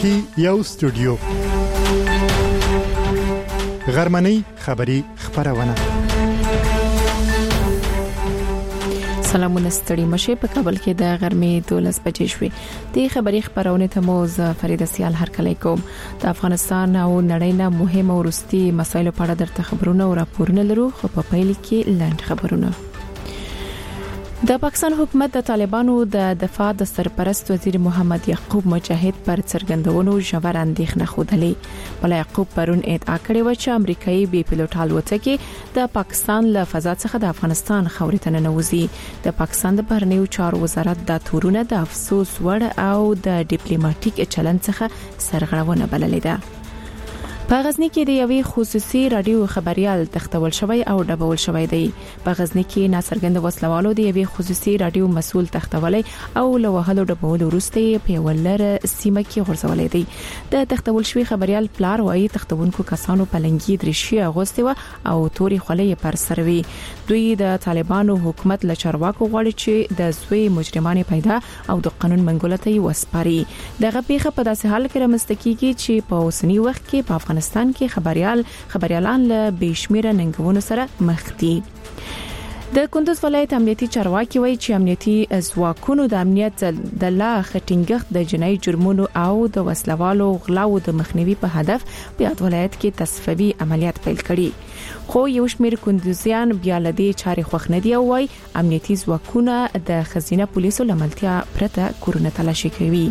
کې یو استودیو غرمنۍ خبری خبرونه. سلامونه ستړي مشه په کابل کې د غرمې 12 بجې شوې. د خبري خبرونه ته مو ز فرید سیال هرکلی کوم. د افغانستان او نړۍ نه مهمه ورستي مسایلو په اړه درته خبرونه او راپورونه لرو. خو په پیل کې لاند خبرونه. د پاکستان حکومت د طالبانو د دفاع د سرپرست وزیر محمد یعقوب مجاهد پر څرګندونو ژور اندېښنه خوده. بل یعقوب پرون ادعا کړې و چې امریکایي بي پيلوټ الوتکې د پاکستان له فضا څخه د افغانستان خاورې ته ننوځي. د پاکستان د بهرنیو چارو وزارت د تورونه د افسوس وړ او د ډیپلوماټیک چلند څخه سرغړونه بللې ده. په غزنی کې د یوې خصوصي رادیو خبريال تختول شوی او ډبول شوی دی. په غزنی کې ناڅرګند وسلوالو د یوې خصوصي رادیو مسول تختولې او له وهلو ډبول وروسته په ولر سیمه کې غورځولې دی. د تختول شوی خبريال پلار وایي تختونکو کسانو په لنګي درشي اغوستي و او توري خولې پر سروي. دوی د طالبانو حکومت له چارواکو غواړي چې د زوی مجرمانه پیدا او د قانون منګولته وسپاري. دغه پیښه په داسې حال کې رامنځته کیږي چې په اوسنی وخت کې په افغانستان کې خبريالان له بشمیره ننګونو سره مخ دي. د کندوز ولایت امنیتي چارواکي وایي چې امنیتي ځواکونو د امنیت د لا خټینګښت د جنایي جرمونو او د وسلوالو غلاو د مخنیوي په هدف په یاد ولایت کې تصفیوي عملیات پیل کړي. خو یو شمېر کندوزیان بیا لدی چاري خوښ نه دی او وایي امنیتي ځواکونه د خزینه پولیسو لملتیا پرته کورونه تلاشي کوي.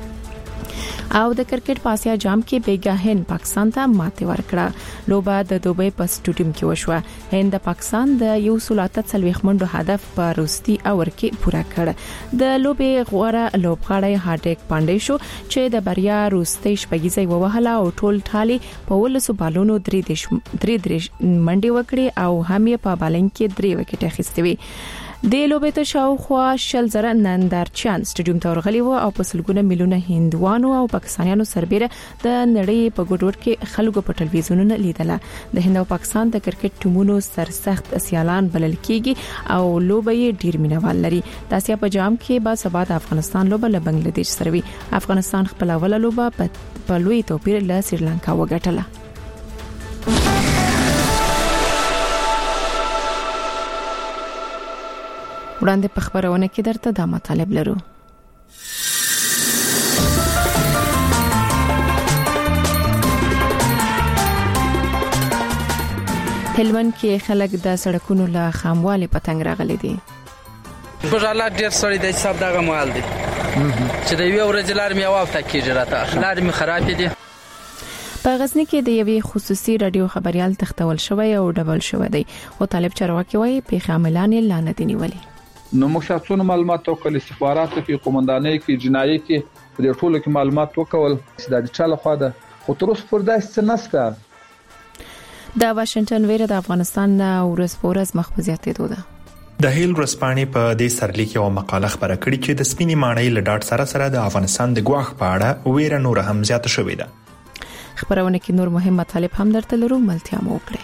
او د کرکټ په آسیا جام کې بیګا هند پاکستان ته ماته ورکړه. لوبه د دوبۍ په سټوډیوم کې وشوه. هند د پاکستان د 140 منډو هدف په وروستي اور کې پوره کړ. د لوبې غوړه لوبغاړی هارډیک پانډې شو چې د بریا وروستي شپږیزه ووهله او ټول ټالي په ولسو بالونو درې منډي وکړي او هم یې په بالنګ کې 3 وکټ اخیستې وي. د لوبې ته شاوخوا 100,000 نندارچیان سټډیوم ته ورغلي وو او په سلګونه میلیونه هندوانو او پاکستانیانو سربېره د نړۍ په ګډوډ کې خلکو په ټلویزیونونو لیدله. د هند او پاکستان د کرکټ ټیمونو سرسخت سیالان بلل کیږي او لوبه یې ډیر مینوال لري. د آسیا په جام کې با سبا د افغانستان لوبه له بنگلاديش سره وي. افغانستان خپل اوله لوبه په لوی توپیر له سریلانکا وګټله. وړاندې په خبرونه کې درته دا مطالب لرو. هلمند کې خلک د سړکونو له خاموالي په تنګ راغلي دي. په حالات ډیر سړی د حساب دغه مال دي چې د یو ورځ لار مې واوته کېږي راته اخلار مې خراب دي. په غزنی کې د یوې خصوصي رادیو خبريال تختول شوی او ډبل شوی دی. او طالب چارواکي وایي په عاملان لاندې نیولې. نو موږ شخصونه معلومات وکړل، استخباراتو کې، قومندانۍ کې، جنایي کې، په ټولو کې معلومات وکول چې د چاله خو ده خو تر اوسه پر داسې نسته. د واشنگټن ویره د افغانستان ورځ په ورځ مخ په زیاتېدو ده. د هیل رسپانې په دې سرلیک یو مقاله خبره کړې چې د سپینې ماڼۍ له ډاټ سره د افغانستان د ګواښ په اړه ویره نور هم زیاته شوې ده. خبرونه کې نور مهم مطالب هم درته لرو، ملتیا مو وکړئ.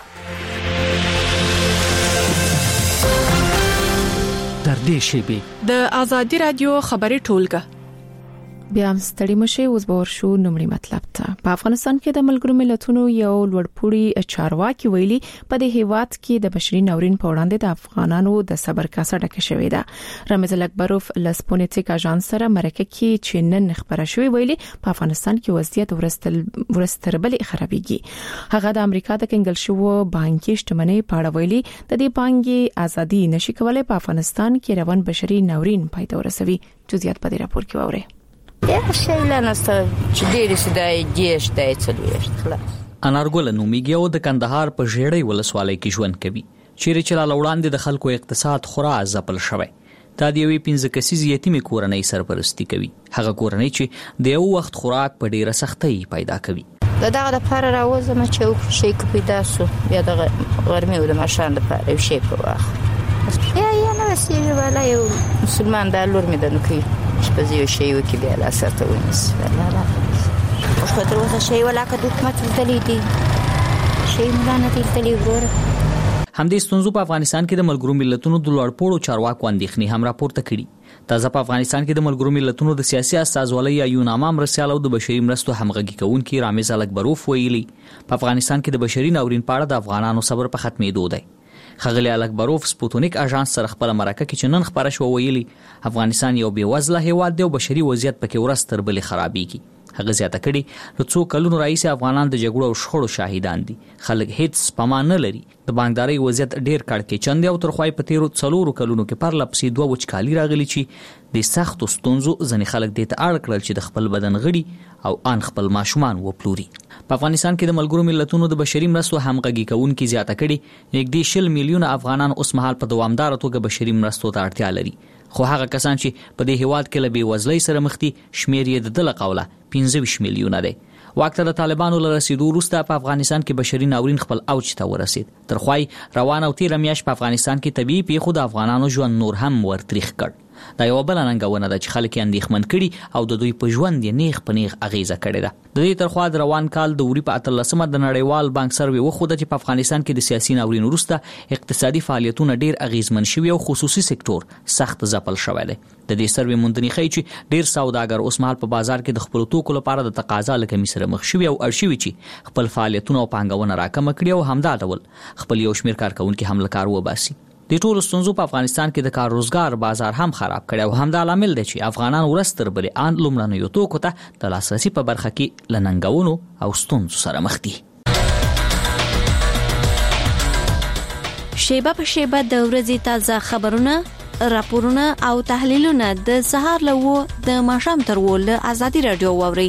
در دې شیبې د ازادي رادیو خبري ټولګه بیا هم ستړي مشه. اوس به ورشو نومړي مطلب ته. په افغانستان کې د ملګرو ملتونو یو لوړپوړي چارواکي ویلي په دې هیواد کې د بشري ناورین په وړاندې د افغانانو د صبر کاسه ډکه شوې ده. رمز الاکبروف لسپونیټیک اژانس سره مرکه کې چې نن خبره شوې ویلي په افغانستان کې وضعیت ورستربلې خرابېږي. هغه د امریکا د کنګل شو بانکي شتمنۍ په اړه ویلي د دې بانکي ازادي نشي کولای په افغانستان کې روان بشري ناورین پای ته ورسوي. جزئیات په دې راپور کې واورئ. انارګل نومیږي او د کندهار په ژړۍ ولسوالۍ کې ژوند کوي. چیرې چې لا وړاندې د خلکو اقتصاد خورا ځپل شوی. دا د یوې 15 کسیزې یتیمې کورنۍ سرپرستی کوي. هغه کورنۍ چې د یو وخت خوراک په ډیره سختۍ پیدا کوي. دغه د لپاره راوځم چې شي کو پیدا سو یا د غرمې او د ماشان لپاره یو شی په واخ یا نه وسیله ولا یو مسلمان د لور مې د نکي شپږ یو شی وکي بیا لا سره ونیس لا اوس په دروازه شی ولا که حکومت دلی دي شی ملانه دلی ورور همدې ستونزو په افغانستان کې د ملګرو ملتونو د لوړپوړو چارواکو اندېښنې هم راپورته کړي. تازه په افغانستان کې د ملګرو ملتونو د سیاسي استازولۍ یا یوناما مرستیال او د بشري مرستو همغږي کوونکي رامز الکبروف ویلي په افغانستان کې د بشري ناورین په اړه د افغانانو صبر په ختمېدو دی. خغلی الکبروف سپوتونیک اژانس سره خپل مرکه کې چې نن خبره شو ویلي افغانستان یو بېوزله هیواد دی او بشري وضعیت پکې ورځ تر بلې خرابېږي. هغه زیاته کړي له څو کلونو راهیسې افغانان د جګړو او شخړو شاهدان دي. خلک هیڅ سپما نه لري. د بانکدارۍ وضعیت ډیر کړکېچن دی او تر خوای په تیرو 4 کلونو کې پرله پسې 2 وچکالي راغلي چې د سختو ستونزو ځنې خلک دې ته اړ کړل چې د خپل بدن غړي او ان خپل ماشومان وپلوري. په افغانستان کې د ملګرو ملتونو د بشري مرستو همغږي کوونکي زیاته کړي نږدې 20 میلیونه افغانان اوس مهال په دوامدار توګه بشري مرستو ته اړتیا لري. خو هغه کسان چې په دې هیواد کې له بېوزلۍ سره مخ دي شمیر یې د دله قوله 25 میلیونه دی. واک ته د طالبانو له رسیدو وروسته په افغانستان کې بشري ناورین خپل اوج ته ورسید. تر خوای روان او تیر میاشت په افغانستان کې طبيعي پیښو د افغانانو ژوند نور هم ورتریخ کړ. دا یو بل ننګونه ده چې خلک یې اندېښمن کړي او د دوی په ژوند یې نیغ په نیغ اغیزه کړې ده. د دې تر خوا د روان کال د وری په 18مه د نړیوال بانک سروې وښوده چې په افغانستان کې د سیاسي ناورین وروسته اقتصادي فعالیتونه ډیر اغیزمن شوي او خصوصي سکتور سخت ځپل شوی دی. د دې سروې موندنې ښیي چې ډیر سوداګر اوس مهال په بازار کې د خپل توکو لپاره د تقاضا له کمی سره مخ شوي او اړ شوي چې خپل فعالیتونه او پانګونه راکمه کړي او همدا ډول خپل یو شمېر کارکونکي هم له کار وباسي. د ټولو ستونزو په افغانستان کې د کار روزګار بازار هم خراب کړي او همدا لامل دی چې افغانان ورځ تر بلې ان لومړنیو توکو ته د لاسرسي په برخه کې له ننګونو او ستونزو سره مخ دي. شیبه په شیبه د ورځې تازه خبرونه، راپورونه او تحلیلونه د سهار له 9 د ماښام تر 10 له آزادي رادیو واوري.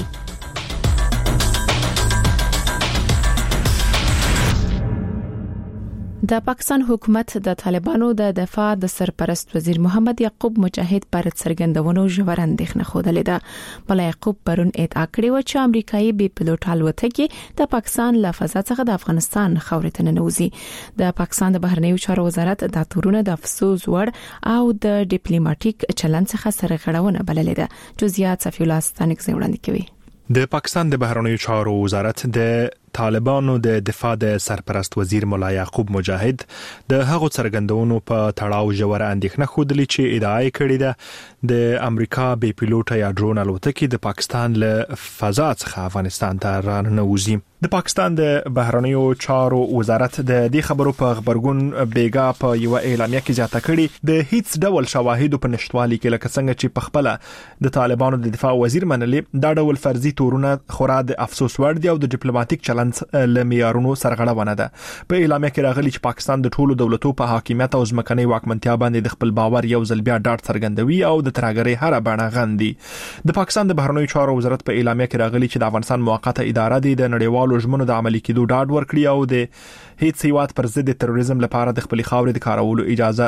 د پاکستان حکومت د طالبانو د دفاع د سرپرست وزیر محمد یعقوب مجاهد پر څرګندونو ژور اندېښنه خوده ده. بل یعقوب پرون ادعا کړې و چې امریکایي بي پيلوټ الوتکې د پاکستان له فضا څخه د افغانستان خاورې ته ننوځي. د پاکستان د بهرنیو چارو وزارت د تورونه د افسوس وړ او د ډیپلوماټیک چلند څخه سرغړونه بللې ده. جزئیات صفی الله ستانک وړاندې کوي. د پاکستان د بهرنیو چارو وزارت د طالبانو د دفاع د سرپرست وزیر مولا یعقوب مجاهد د هغو څرګندونو په تړاو ژوره اندېښنه خوده چې ادعا کړې ده د امریکا بي پيلوټ یا ډرون الوتکې د پاکستان له فضا څخه افغانستان ته راننوځي. د پاکستان د بهرنیو چارو وزارت د دې خبرو په خبرګون بیګا په یو اعلامیه کې زیاته کړې د هیڅ ډول شواهد په نشټوالي کې لکه څنګه چې په خپل د طالبانو د دفاع وزیر منلې دا ډول فرضي تورونه خورا د افسوس وړ دي او د ډیپلوماټیک چلند لمیارونو سرغړونه ده. په اعلامیه کې راغلي چې پاکستان د ټولو دولتونو په حاکمیت او ځمکنۍ واکمنتیا باندې د خپل باور یو ځل بیا ډاډ څرګندوي او د ترهګرۍ هر بڼه غندي. د پاکستان د بهرنیو چارو وزارت په اعلامیه کې راغلي چې د افغانستان موقته اداره د نړیوالو ژمنو د عملي کېدو ډاډ ورکړي او د هیڅ هیواد پر ضد تروریزم لپاره د خپل خاورې د کارولو اجازه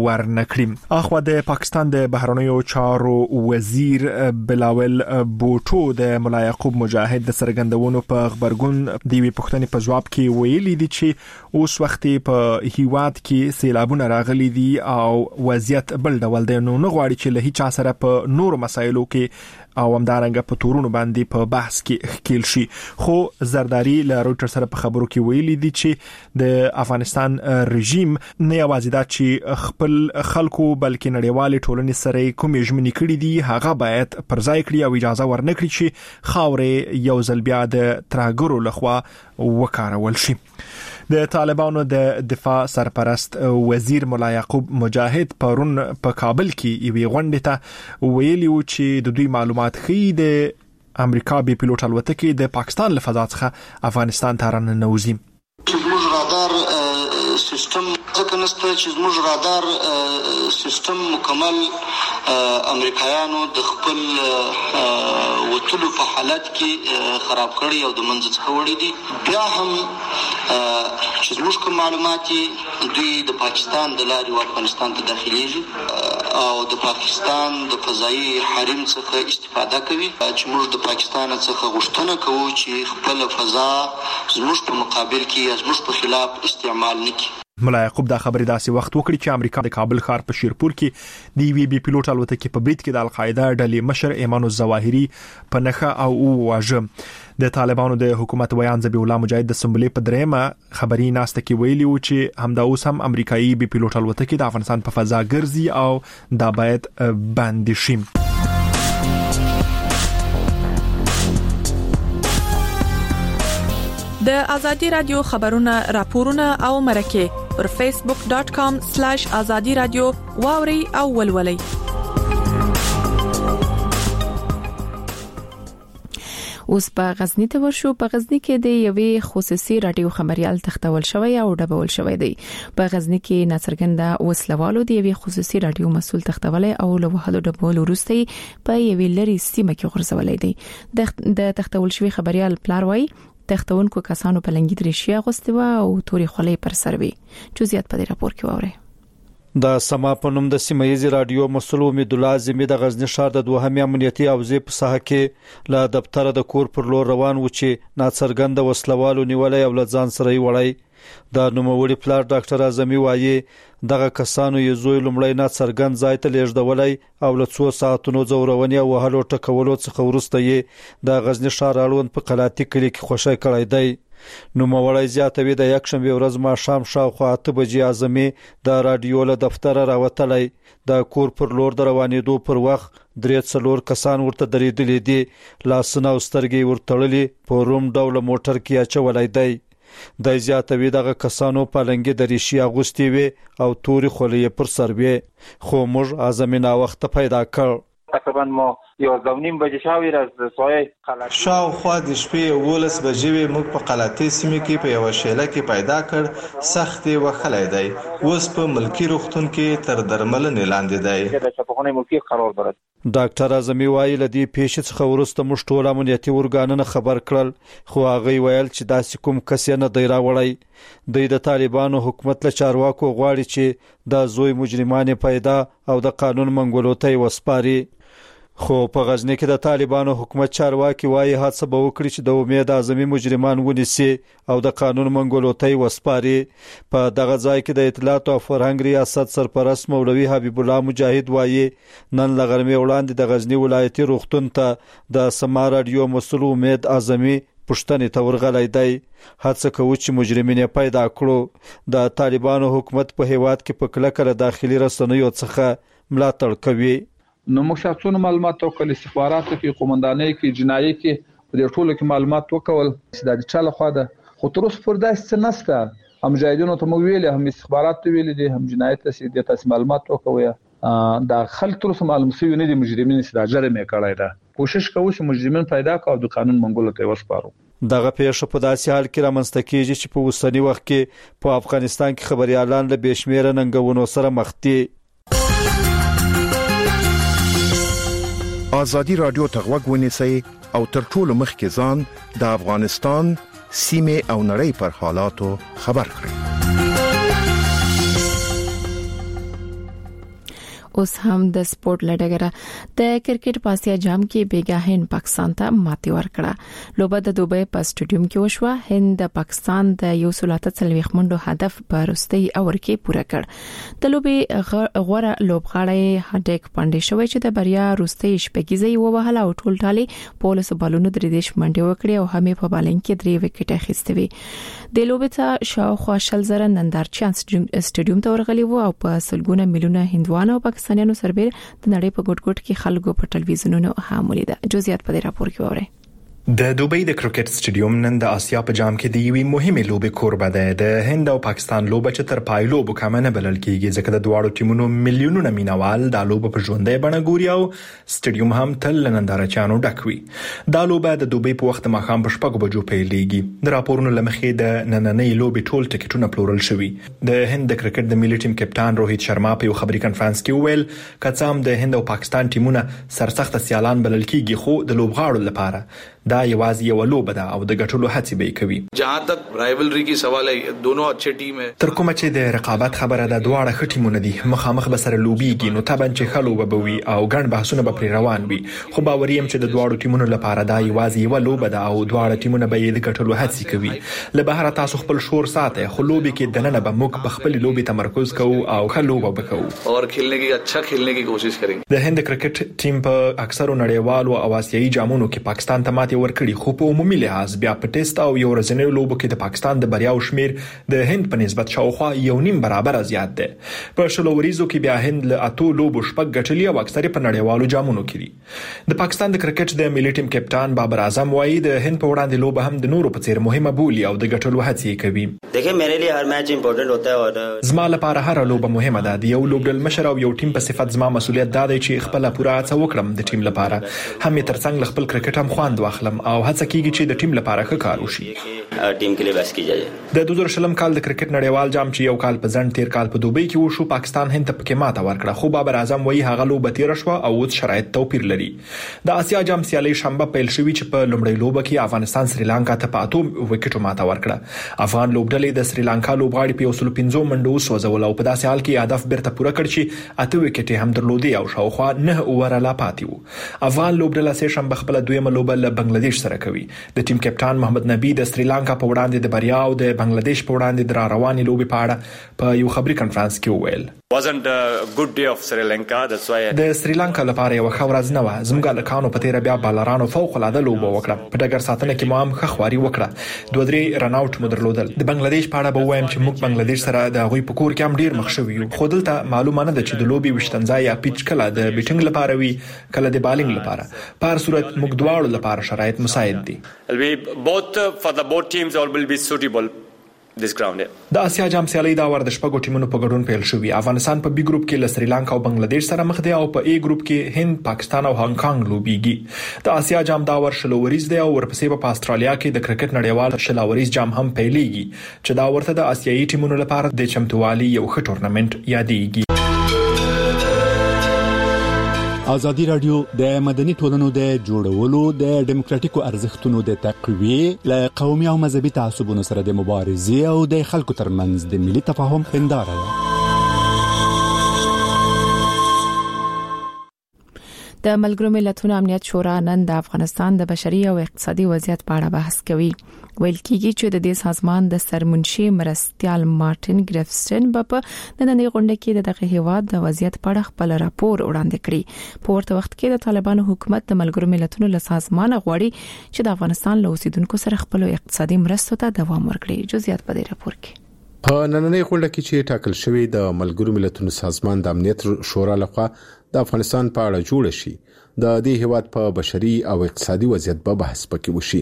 ورنکړي. اخو د پاکستان د بهرنیو چارو وزیر بلاول بوټو د مولا یعقوب مجاهد د سرګندونو په خبرګون د وی پښتنې په جواب کې ویلي دي چې اوس وخت په هیواد کې سیلابونه راغلي دي او وضعیت بل ډول دی. نو نه غواړي چې له هیڅ سره په نور مسایلو کې او همدارنګه په تورونو باندې په بحث کې ښکیل شي. خو زرداری له رويټر سره په خبرو کې ویلي دي چې د افغانستان رژیم نه یوازې دا چې خپل خلکو بلکې نړیوال ټولنې سره کومې ژمنې کړې دي هغه باید پر ځای کړي او اجازه ورنکړي چې خاورې یو ځل بیا د ترهګرو لخوا وکارول شي. د طالبانو د دفاع سرپرست وزیر مولا یعقوب مجاهد پرون په کابل کې یوې غونډې ته ویلي و چې د دوی معلومات ښیي د امریکا بي پيلوټ الوتکې د پاکستان له فضا څخه افغانستان ته راننوځي. زموږ رادار سیستم ځکه نشته چې زموږ رادار سیستم مکمل امریکایانو د خپل وټلو په حالت کې خراب کړی او د منځ څخه وړي دي. بیا هم چې زموږ کوم معلومات دوی د پاکستان د لارې افغانستان ته داخليږي او د پاکستان د فضایي حریم څخه استفاده کوي چې موږ د پاکستان څخه غوښتنه کوو چې خپل فضا زموږ په مقابل کې زموږ په خلاف استعمال نکړي. ملا یعقوب دا خبرې داسې وخت وکړي چې امریکا د کابل ښار په شیرپور کې د وی بي پیلوټ الوتکې په برید کې د القاعده ډلې مشر ایمان الظواهری په نخښه او واژه د طالبانو د حکومت ویان ذبیح الله مجاهد د سمبولې په درېمه خبري ناسته کې ویلي و چې همدا اوس هم امریکایي بي پیلوټ الوتکې د افغانستان په فضا ګرځي او دا باید بند شي. د ازادي رادیو خبرونه راپورونه او مرکه پر facebook.com/azadi radio واوري او ولولي. اوس په غزنی ته ورشو. په غزنی کې د یوې خصوصي رادیو خبريال تختول شوی او ډبول شوی دی. په غزنی کې ناڅرګنده وسلوالو د یوې خصوصي رادیو مسول تختول او له وحدو ډبول وروسته په یوې لري سیمه کې غرزولې دی. د تختول شوی خبريال پلار وای تختونکو کسانو په لنګي درشي غوستوا او توري خولې پر سروي. جزئیات په دې راپور کې وره. د سما په نوم د سیمایي رادیو مسؤل امید الله زمي د غزنی ښار د دوهمې امنیتي اوزې په ساحه کې له دفتر د کور پر لور روان و چې ناڅرګند وسلوالو نیولې او لځان سره وړي. د نوموړي پلار ډاکټر اعظمي وایي دغه کسانو یې زوی لمړی ناڅرګند ځای ته لیږدولای او له 2 ساعتونو زورونی او وهلو ټکولو څخه وروسته یې د غزنی ښار اړوند په قلاتي کلی کې خوشی کړی دی. نوموړی زیاتوي د یک شنبه ورځ ماښام شاوخوا 8 بجې اعظمي د رادیو له دفتر راوتلی. د کور پر لور د روانېدو پر وخت 3 کسان ورته درېدلي دي. لاسونه او سترګې ورتړلي په روم ډول موټر کې اچولای دی. د زیاتوي دغه کسانو په لنګي درشي اغوستي وي او توري خولې پر سر وي. خو موږ اعظمي نا وخت پیدا کړ. تقریبا ما 11:30 بجې شاوې راز سوی قلاتي شاوخوا د شپې 11 بجې موږ په قلاتي سیمه کې په یو شیله کې پیدا کړ. سخت وخلای دی. اوس په ملکی روغتون کې تر درملنې لاندې دی. د شپخونه ملکی قرار برد. ډاکټر اعظمي وایي لدی پیښې څخه ورسته موږ ټول امنیتي ورګانونه خبر کړل خو هغه ویل چې داسې کوم کس نه دی راوړی. د طالبانو حکومت له چارواکو غواړي چې د زوی مجرمانه پیدا او د قانون منګولو ته وسپاري. خو په غزنی کې د طالبانو حکومت چارواکي وایي هڅه به وکړي چې د امید اعظمي مجرمان ونیسي او د قانون منګولو ته وسپاري. په دغه ځای کې د اطلاعات او فرهنګ ریاست سرپرست مولوي حبیب الله مجاهد وایي نن لغرمې وړاندې د غزنی ولایتي روغتون ته د سما رادیو مسؤل امید اعظمي پښتنې ته ورغلی دی. هڅه کوي چې مجرمین پیدا کړو. د طالبانو حکومت په هیواد کې په کلکه داخلي رسنیو څخه ملاتړ کوي. نو موږ شخصونه معلومات وکړل استخباراتو کې قومندانۍ کې جنایي کې په دې ټولو کې معلومات وکول چې د چا لخوا ده. خو تر اوسه پر داسې نسته. هم مجاهدینو ته موږ ویلي هم استخبارات ویلي دي هم جنایت ته تاسو معلومات وکوي. دا خلک تر اوسه معلوم شوی نه دي مجرمین چې دا جرم کړی ده. کوشش کوو چې مجرمین پیدا کړو او د قانون منګولو ته وسپارو. دغه پیښه په داسې حال کې رامنځته کیږي چې په اوسنی وخت کې په افغانستان کې خبريالان له بشمیره ننګونو سره مخ دي. ازادي رادیو ته غوږ ونیسئ او تر ټولو مخکې ځان د افغانستان سیمه او نړۍ پر حالاتو خبر کړئ. اوس هم د سپورت لړګره د کرکټ په اسیا جام کې بیګا هند پاکستان ته ماتې ورکړه. لوبه د دوبۍ په سټیډیوم کې وشوه. هند د پاکستان د 130 منډو هدف په وروستي اور کې پوره کړ. د لوبې غوړه لوبغاړی هډیک پاندې شوی چې د بریا وروستي شپږیزې ووهله او ټول ټالي پولیس بالونو درې دیش منډه وکړه او همې په بالنګ کې 3 وکټ اخیستوي. د لوبې ته شاوخوا 100,000 نندارچیان سټیډیوم ته ورغلي وو او په سلګونه میلیونه هندوانو پاکستانیانو سربېر د نړۍ په ګډ ګډ کې خلکو په ټلویزیونونو حاملې ده. جزئیات په دې راپور کې وره. د دوبۍ د کرکټ سټیډیوم نن د اسیا په جام کې د یوې مهمه لوبې کوربه ده. د هند او پاکستان لوبه چې تر پای لوبو کم نه بلل کیږي ځکه د دواړو ټیمونو میلیونونه مینوال د لوبه په ژوندۍ بڼه ګوري او سټیډیوم هم تل نندارچیانو ډک وي. دا لوبه د دوبۍ په وخت ماښام په 6 بجو پیلېږي. د راپورونو لمخې د نننۍ لوبې ټول ټیکټونه پلورل شوي. د هند د کرکټ د ملي ټیم کپټان روهیت شرما په یو خبري کانفرنس کې وویل کڅام د هند او پاکستان ټیمونه سرسخت سیالان بلل کیږي خو د لوبغاړو لپاره دا یوازې یو لوبه ده او د ګټلو هڅې به کوي. جهاں تک رائیولری کی سوال ہے دونوں اچھے ټیم ہے. تر کومه چې د رقابت خبره ده دواړه ښه ټیمونه دي مخامخ به سره لوبيږي نو طبعا چې ښه لوبه به وي او ګڼ بحثونه به پر روان وي خو باور یم چې د دواړو ټیمونو لپاره دا یوازې یو لوبه ده او دواړه ټیمونه به یې د ګټلو هڅې کوي. له بهر تاسو خپل شور ساتئ خو لوبي کې دننه به موږ په خپل لوبي تمرکز کوو او ښه لوبه وکړو اور کھیلنے کی اچھا کھیلنے کی کوشش کریں. د هند کرکټ ټیم په اکثرو نړیوالو او آسیایي جامونو کې پاکستان ته ماتې ورکړي خو په عمومي لحاظ بیا په ټیسټ او یو ورځنیو لوبو کې د پاکستان د بریاو شمیر د هند په نسبت شاوخوا یو نیم برابر زیات ده. په شلو وریزو کې بیا هند له اتو لوبو شپږ ګټلي او اکثر په نړیوالو جامونو کې دي. د پاکستان د کرکټ د ملي ټیم کپټان بابر اعظم وایي د هند په وړاندې لوبه هم د نورو په څیر مهمه بولي او د ګټلو هڅې کوي. دیکھیں میرے لیے هر میچ امپورټنٹ ہوتا ہے اور زما لپاره هر لوبه مهمه ده. د یو لوبډل مشر او یو ټیم په صفت زما مسولیت دا دی چې خپل پوره هڅه وکړم د ټیم لپاره هم ترڅنګ خپل کرکټ هم خواند واخلم او هڅه کیږي چې د ټیم لپاره ښه کار وشي. ټیم کې بس کیږي. د 2000 کال د کرکټ نړیوال جام چې یو کال په ځن تیر کال په دوبۍ کې وشو پاکستان هند ته پکې ماته ورکړه خو بابر اعظم وایي هغه لوبه تیر شو او اوس شرایط توپیر لري. د آسیا جام سیالي شنبه پیل شوې چې په لومړۍ لوبه کې افغانستان سریلانکا ته په 8 وکټو ماته ورکړه. افغان لوبډلې د سریلانکا لوبغاړي په 115 منډو وسوځول او په داسې حال کې هدف بیرته پوره کړ چې 8 وکټې هم درلودي او شاوخوا 9 اوور لا پاتې وو. افغان لوبډله سه شنبه خپل دویمه لوبه له بنگلاديش سره کوي. د ټیم کپټان محمد نبی د سریلانکا په وړاندې د بریا او د بنگلاديش په وړاندې د روانې لوبې په اړه په یو خبري کانفرنس کې وویل wasn't a good day of Sri Lanka. That's why د سریلانکا لپاره یو ښه ورځ نه و. زموږ لکانو په تیر بیا بالرانو فوق العاده لوبه وکړه. په ډګر ساتنه کې مو هم ښه خواري وکړه. 2-3 رن اوټ مو درلودل. د بنگلاديش په اړه به وایم چې موږ بنگلاديش سره د غوي په کور کې هم ډیر مخ شوی یو. خو دلته معلومه نه ده چې د لوبي وشتنځای یا پیچ کله د بیټینګ لپاره وي کله د بالینګ لپاره. په هر صورت موږ دواړو لپاره شرایط مساعد دي. both for the both teams all will be suitable this ground. د آسیا جام سیالي دا ور د شپږو ټیمونو په ګډون پیل شوې. افغانستان په بي ګروپ کې له سریلانکا او بنگلاديش سره مخ دی او په اي ګروپ کې هند، پاکستان او هانګ کانګ لوبيږي. د آسیا جام دا ور شلوریز دی او ورپسې په استرالیا کې د کرکټ نړیوال شلوریز جام هم پیلېږي چې دا ورته د آسیایي ټیمونو لپاره د چمتووالي یو ښه ټورنمنت یادېږي. ازادي رادیو د مدني ټولنو د جوړولو د ډیموکراتیکو ارزښتونو د تقویې له قومي او مذهبي تعصبونو سره د مبارزې او د خلکو ترمنځ د ملي تفاهم هنداره ده. د ملګرو ملتونو امنیت شورا نن د افغانستان د بشري او اقتصادي وضعیت په اړه بحث کوي. ویل کېږي چې د دې سازمان د سرمنشي مرستيال مارټین ګریفسټن په نننۍ غونډه کې دغه هیواد د وضعیت په اړه خپل راپور وړاندې کړی. په ورته وخت کې د طالبانو حکومت د ملګرو ملتونو له سازمان غواړي چې د افغانستان له اوسیدونکو سره خپل اقتصادي مرستو ته دوام ورکړي. جزئیات په دې راپور کې په نننۍ غونډه کې چې ټاکل شوی د ملګرو ملتونو سازمان د امنیت شورا لخوا د افغانستان په اړه جوړ شي د دې هیواد په بشري او اقتصادي وضعیت په بحث پکې وشي.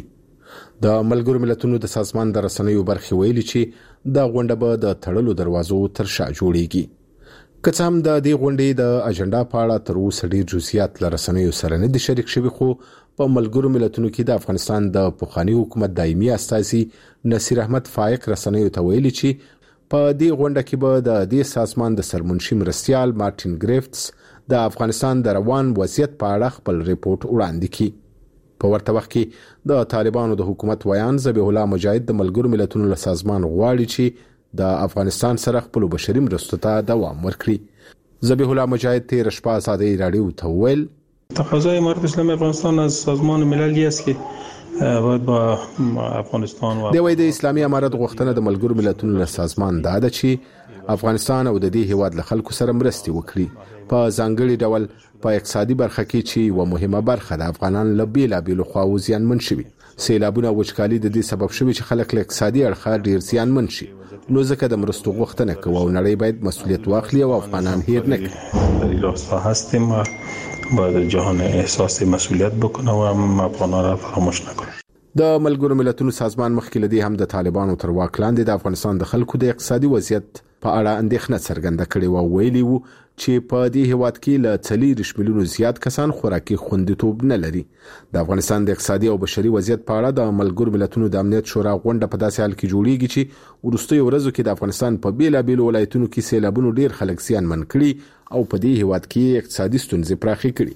د ملګرو ملتونو د سازمان د رسنیو برخې ویلي چې د غونډه به د تړلو دروازو تر شا جوړیږي. که څه هم د دې غونډې د اجنډا په اړه تر اوسه ډیر جزئیات له رسنیو سره نه دي شریک شوي خو په ملګرو ملتونو کې د افغانستان د پخوانی حکومت دایمي استازي نصیر احمد فائق رسنیو ته ویلي چې په دې غونډه کې به د دې سازمان د سرمنشي مرستيال مارټین ګریفټس د افغانستان د روان وضعیت په اړه خپل ریپورت وړاندې کړي. په ورته وخت کې د طالبانو د حکومت ویان ذبیح الله مجاهد د ملګرو ملتونو له سازمان غواړي چې د افغانستان سره خپل بشري مرستو ته دوام ورکړي. ذبیح الله مجاهد تیر شپه ازادي رادیو ته ویل تقاضای امارت اسلامی افغانستان از سازمان ملل است که باید با افغانستان و د اسلامي امارت غوښتنه د ملګرو ملتونو له سازمان دا ده چې افغانستان او د دې هیواد له خلکو سره مرستي وکړي. په ځانګړي ډول په اقتصادي برخه کې چې و مهمه برخه د افغانان له بیلابېلو خواو زیانمن شوي. سیلابونه وچکالي د دې سبب شوي چې خلک له اقتصادي اړخه ډیر زیانمن شي. نو ځکه د مرستو غوښتنه کوي او نړۍ باید مسؤلیت واخلي او افغانان هیر نه کړي. در این راستا هستیم و باید جهان احساس مسئولیت بکنه و هم افغانان را فراموش نکنه. د ملګرو ملتونو سازمان مخکې لدی هم د طالبانو تر واک لاندې د افغانستان د خلکو د اقتصادي وضعیت په اړه اندېښنه څرګنده کړې و. ویلي وو چې په دې هیواد کې له 40 ملیونو زیات کسان خوراکي خوندیتوب نه لري. د افغانستان د اقتصادي او بشري وضعیت په اړه د ملګرو ملتونو د امنیت شورا غونډه په داسې حال کې جوړیږي چې وروستیو ورځو کې د افغانستان په بیلابېلو ولایتونو کې سیلابونو ډیر خلک زیانمن کړي او په دې هیواد کې اقتصادي ستونزې پراخې کړي.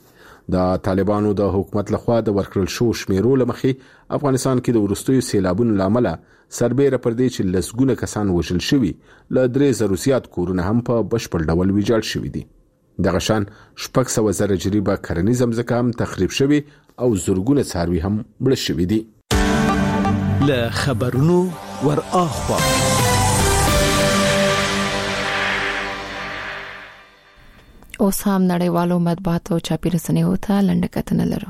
د طالبانو د حکومت لخوا د ورکړل شو شمیرو لمخې افغانستان کې د ورستیو سیلابونو لامل سربېره پر دې چې لسګونه کسان وژل شوي ل 300 زیات کورونه هم په بشپړ ډول ویجاړ شوي دي. دغه شان 600 جریبه کرنیز ځمکه هم تخریب شوي او زرګونه څاروي هم مړه شوي دي. له خبرونو ور اخوا اوس هم نړیوالو مطبوعاتو او چاپي رسنیو ته لنډه کتنه لرو.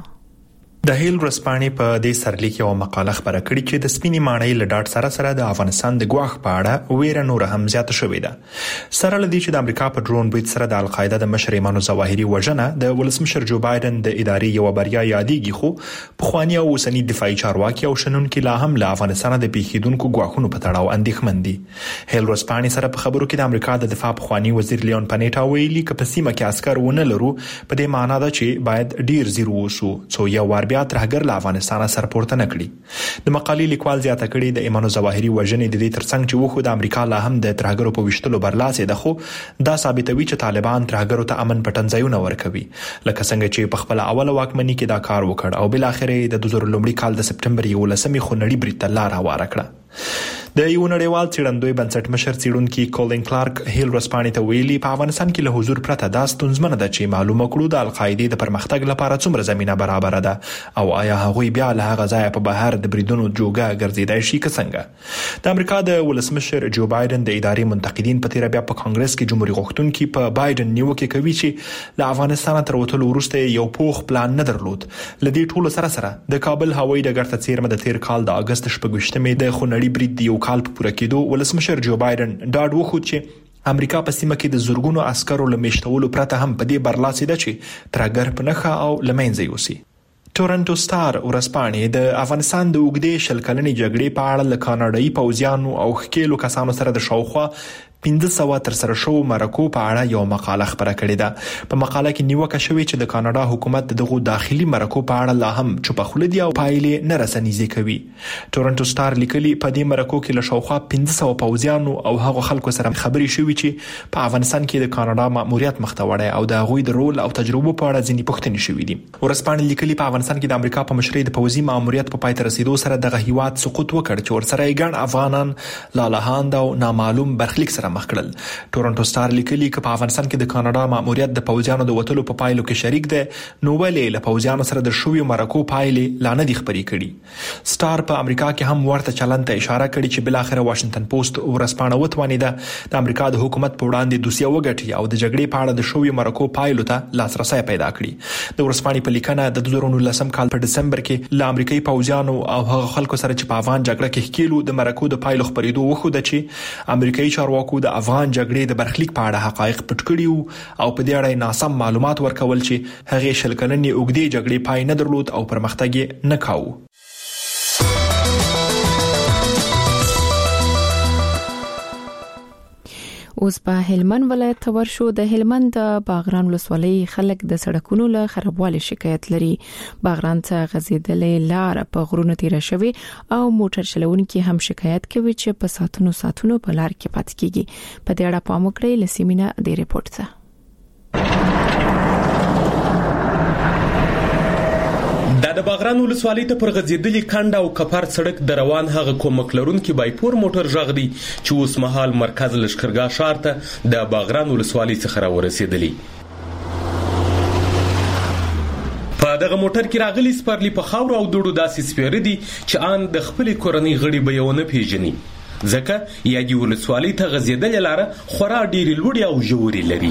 د هیل ورسپانې په دې سرلیک یو مقاله خبره کړې چې د سپینې ماڼۍ له ډاټ سره د افغانستان د ګواښ په اړه ویره نور هم زیاته شوې ده. سره لدی چې د امریکا په ډرون برید سره د القاعده د مشر ایمان الظواهري وژنه د ولسمشر جو بایدن د ادارې یو بریا یادېږي، خو پخوانی او اوسنی دفاعي چارواکي او شنونکي لا هم له افغانستان د پیښیدونکو ګواښونو په تړاو اندېښمن دي. هیل ورسپانې سره په خبرو کې د امریکا د دفاع پخوانی وزیر لیون پنیټا ویلي چې په سیمه کې عسكر ونه لرو په دې معنی ده چې باید ډیر زیر ووسو څو یو ور بیا ترهګر له افغانستان سره پورته نکړي. د مقالې لیکوال زیاته کړي د ایمان الظواهري وژنې د دې ترڅنګ چې وخو د امریکا لا هم د ترهګرو په وشتلو برلاسه ده، خو دا ثابتوي چې طالبان ترهګرو ته امن پټنځایونه ورکوي، لکه څنګه چې په خپل اوله واکمنۍ کې دا کار وکړ او بل اخر د 2019 کال د سپټمبر 11 خونړي برید ته لار هواره کړه. د یو نړیوال څېړندوی بنسټ مشر څېړونکي کولین کلارک هیل ورسپانې ته ویلي په افغانستان کې له حضور پرته دا ستونزمنه ده چې معلومه کړو د القاعده د پرمختګ لپاره څومره زمينه برابر ده او آیا هغوی بیا له هغه ځای په بهر د بریدونو جوګه ګرځیدای شي که څنګه. د امریکا د ولسمشر جو بایدن د ادارې منتقدین په تیر بیا په کانګرس کې جمهوریت غوښتونکي په بایدن نیوکه کوي چې له افغانستان تر وتلو وروسته یو پوخ پلان نه درلود. لدې ټولو سره د کابل هوایي ډګر ته څیرمه د تیر کال د اگست 18 د خونړي برید یو کال په پوره کېدو ولسمشر جو بایدن ډاډ وخوت چې امریکا په سیمه کې د زورګونو عسکرو له میشتولو پرته هم په دې برلاسي ده چې ترهګر په نخښه او لمنځه یوسي. ټورنټو سټار ورسپانې د افغانستان د اوږدې شل کلنې جګړې په اړه له کاناډایي پوځیانو او ښکېلو کسانو سره د شاوخوا 1500 تر سره شو مرکو په اړه یو مقاله خبره کړې ده. په مقاله کې نیوکه شوې چې د کاناډا حکومت دغه داخلي مرکو په اړه لا هم چوپ خوله دی او پایلې نه رسنیزي کوي. ټورنټو سټار لیکلي په دې مرکو کې له شاوخوا 1500 پوځیانو او هغه خلکو سره خبرې شوې چې په افغانستان کې د کاناډا ماموریت مخته وړي او د هغوی د رول او تجربو په اړه ځینې پوښتنې شوې دي. ورسپانې لیکلي په افغانستان کې د امریکا په مشرۍ د پوځي ماموریت په پای ته رسیدو سره دغه هیواد سقوط وکړ چې ورسره یې ګڼ افغانان لالهاند او نامعلوم برخلیک سره مخ کړل. ټورنټو سټار لیکلي چې په افغانستان کې د کاناډا ماموریت د پوځیانو د وټلو په پایلو کې شریک دی، نو ولې له پوځیانو سره د شوی مرکو پایلې لا نه دي خبرې کړي. سټار په امریکا کې هم ورته چلند ته اشاره کړې چې بل اخر واشنگټن پوسټ ورسپانه وتوانیده د امریکا د حکومت په وړاندې دوسیه وګټي او د جګړې په اړه د شوی مرکو پایلو ته لاسرسي پیدا کړي. د ورسپانې په لیکنه د 2019 کال په دسمبر کې له امریکایي پوځیانو او هغه خلکو سره چې په افغان جګړه کې ښکېلو د مرکو د پایلو خبرېدو وخوده چې امریکایي چارواکو د افغان جګړې د برخلیک په اړه حقایق پټ کړي او په دې اړه ناسم معلومات ورکول چې هغه شل کلنې اوږدې جګړې پای نه درلود او پرمختګ یې نه کاوه. اوس په هلمند ولایت ته ورشو. د هلمند د باغران ولسوالۍ خلک د سړکونو له خرابوالي شکایت لري. باغران ته غځېدلې لار په غرونو تیره شوی او موټر چلونکي هم شکایت کوي چې په ساتونو په لار کې پاتې کیږي. په دې اړه پام وکړئ. لسیمینه د ریپورت ته د باغران ولسوالۍ ته پر غځېدلي کند او کپر سړک د روان هغه کومک لرونکي بایپور موټر ژغ دی چې اوس مهال مرکز لشکرګاه ښار ته د باغران ولسوالۍ څخه راورسېدلی. په دغه موټر کې راغلي سپرلی په خاور او دوړو داسې سپېره دي چې ان د خپلې کورنۍ غړي به یې ونه پیژني، ځکه یادې ولسوالۍ ته غځېدلې لاره خورا ډېرې لوړې او ژورې لري.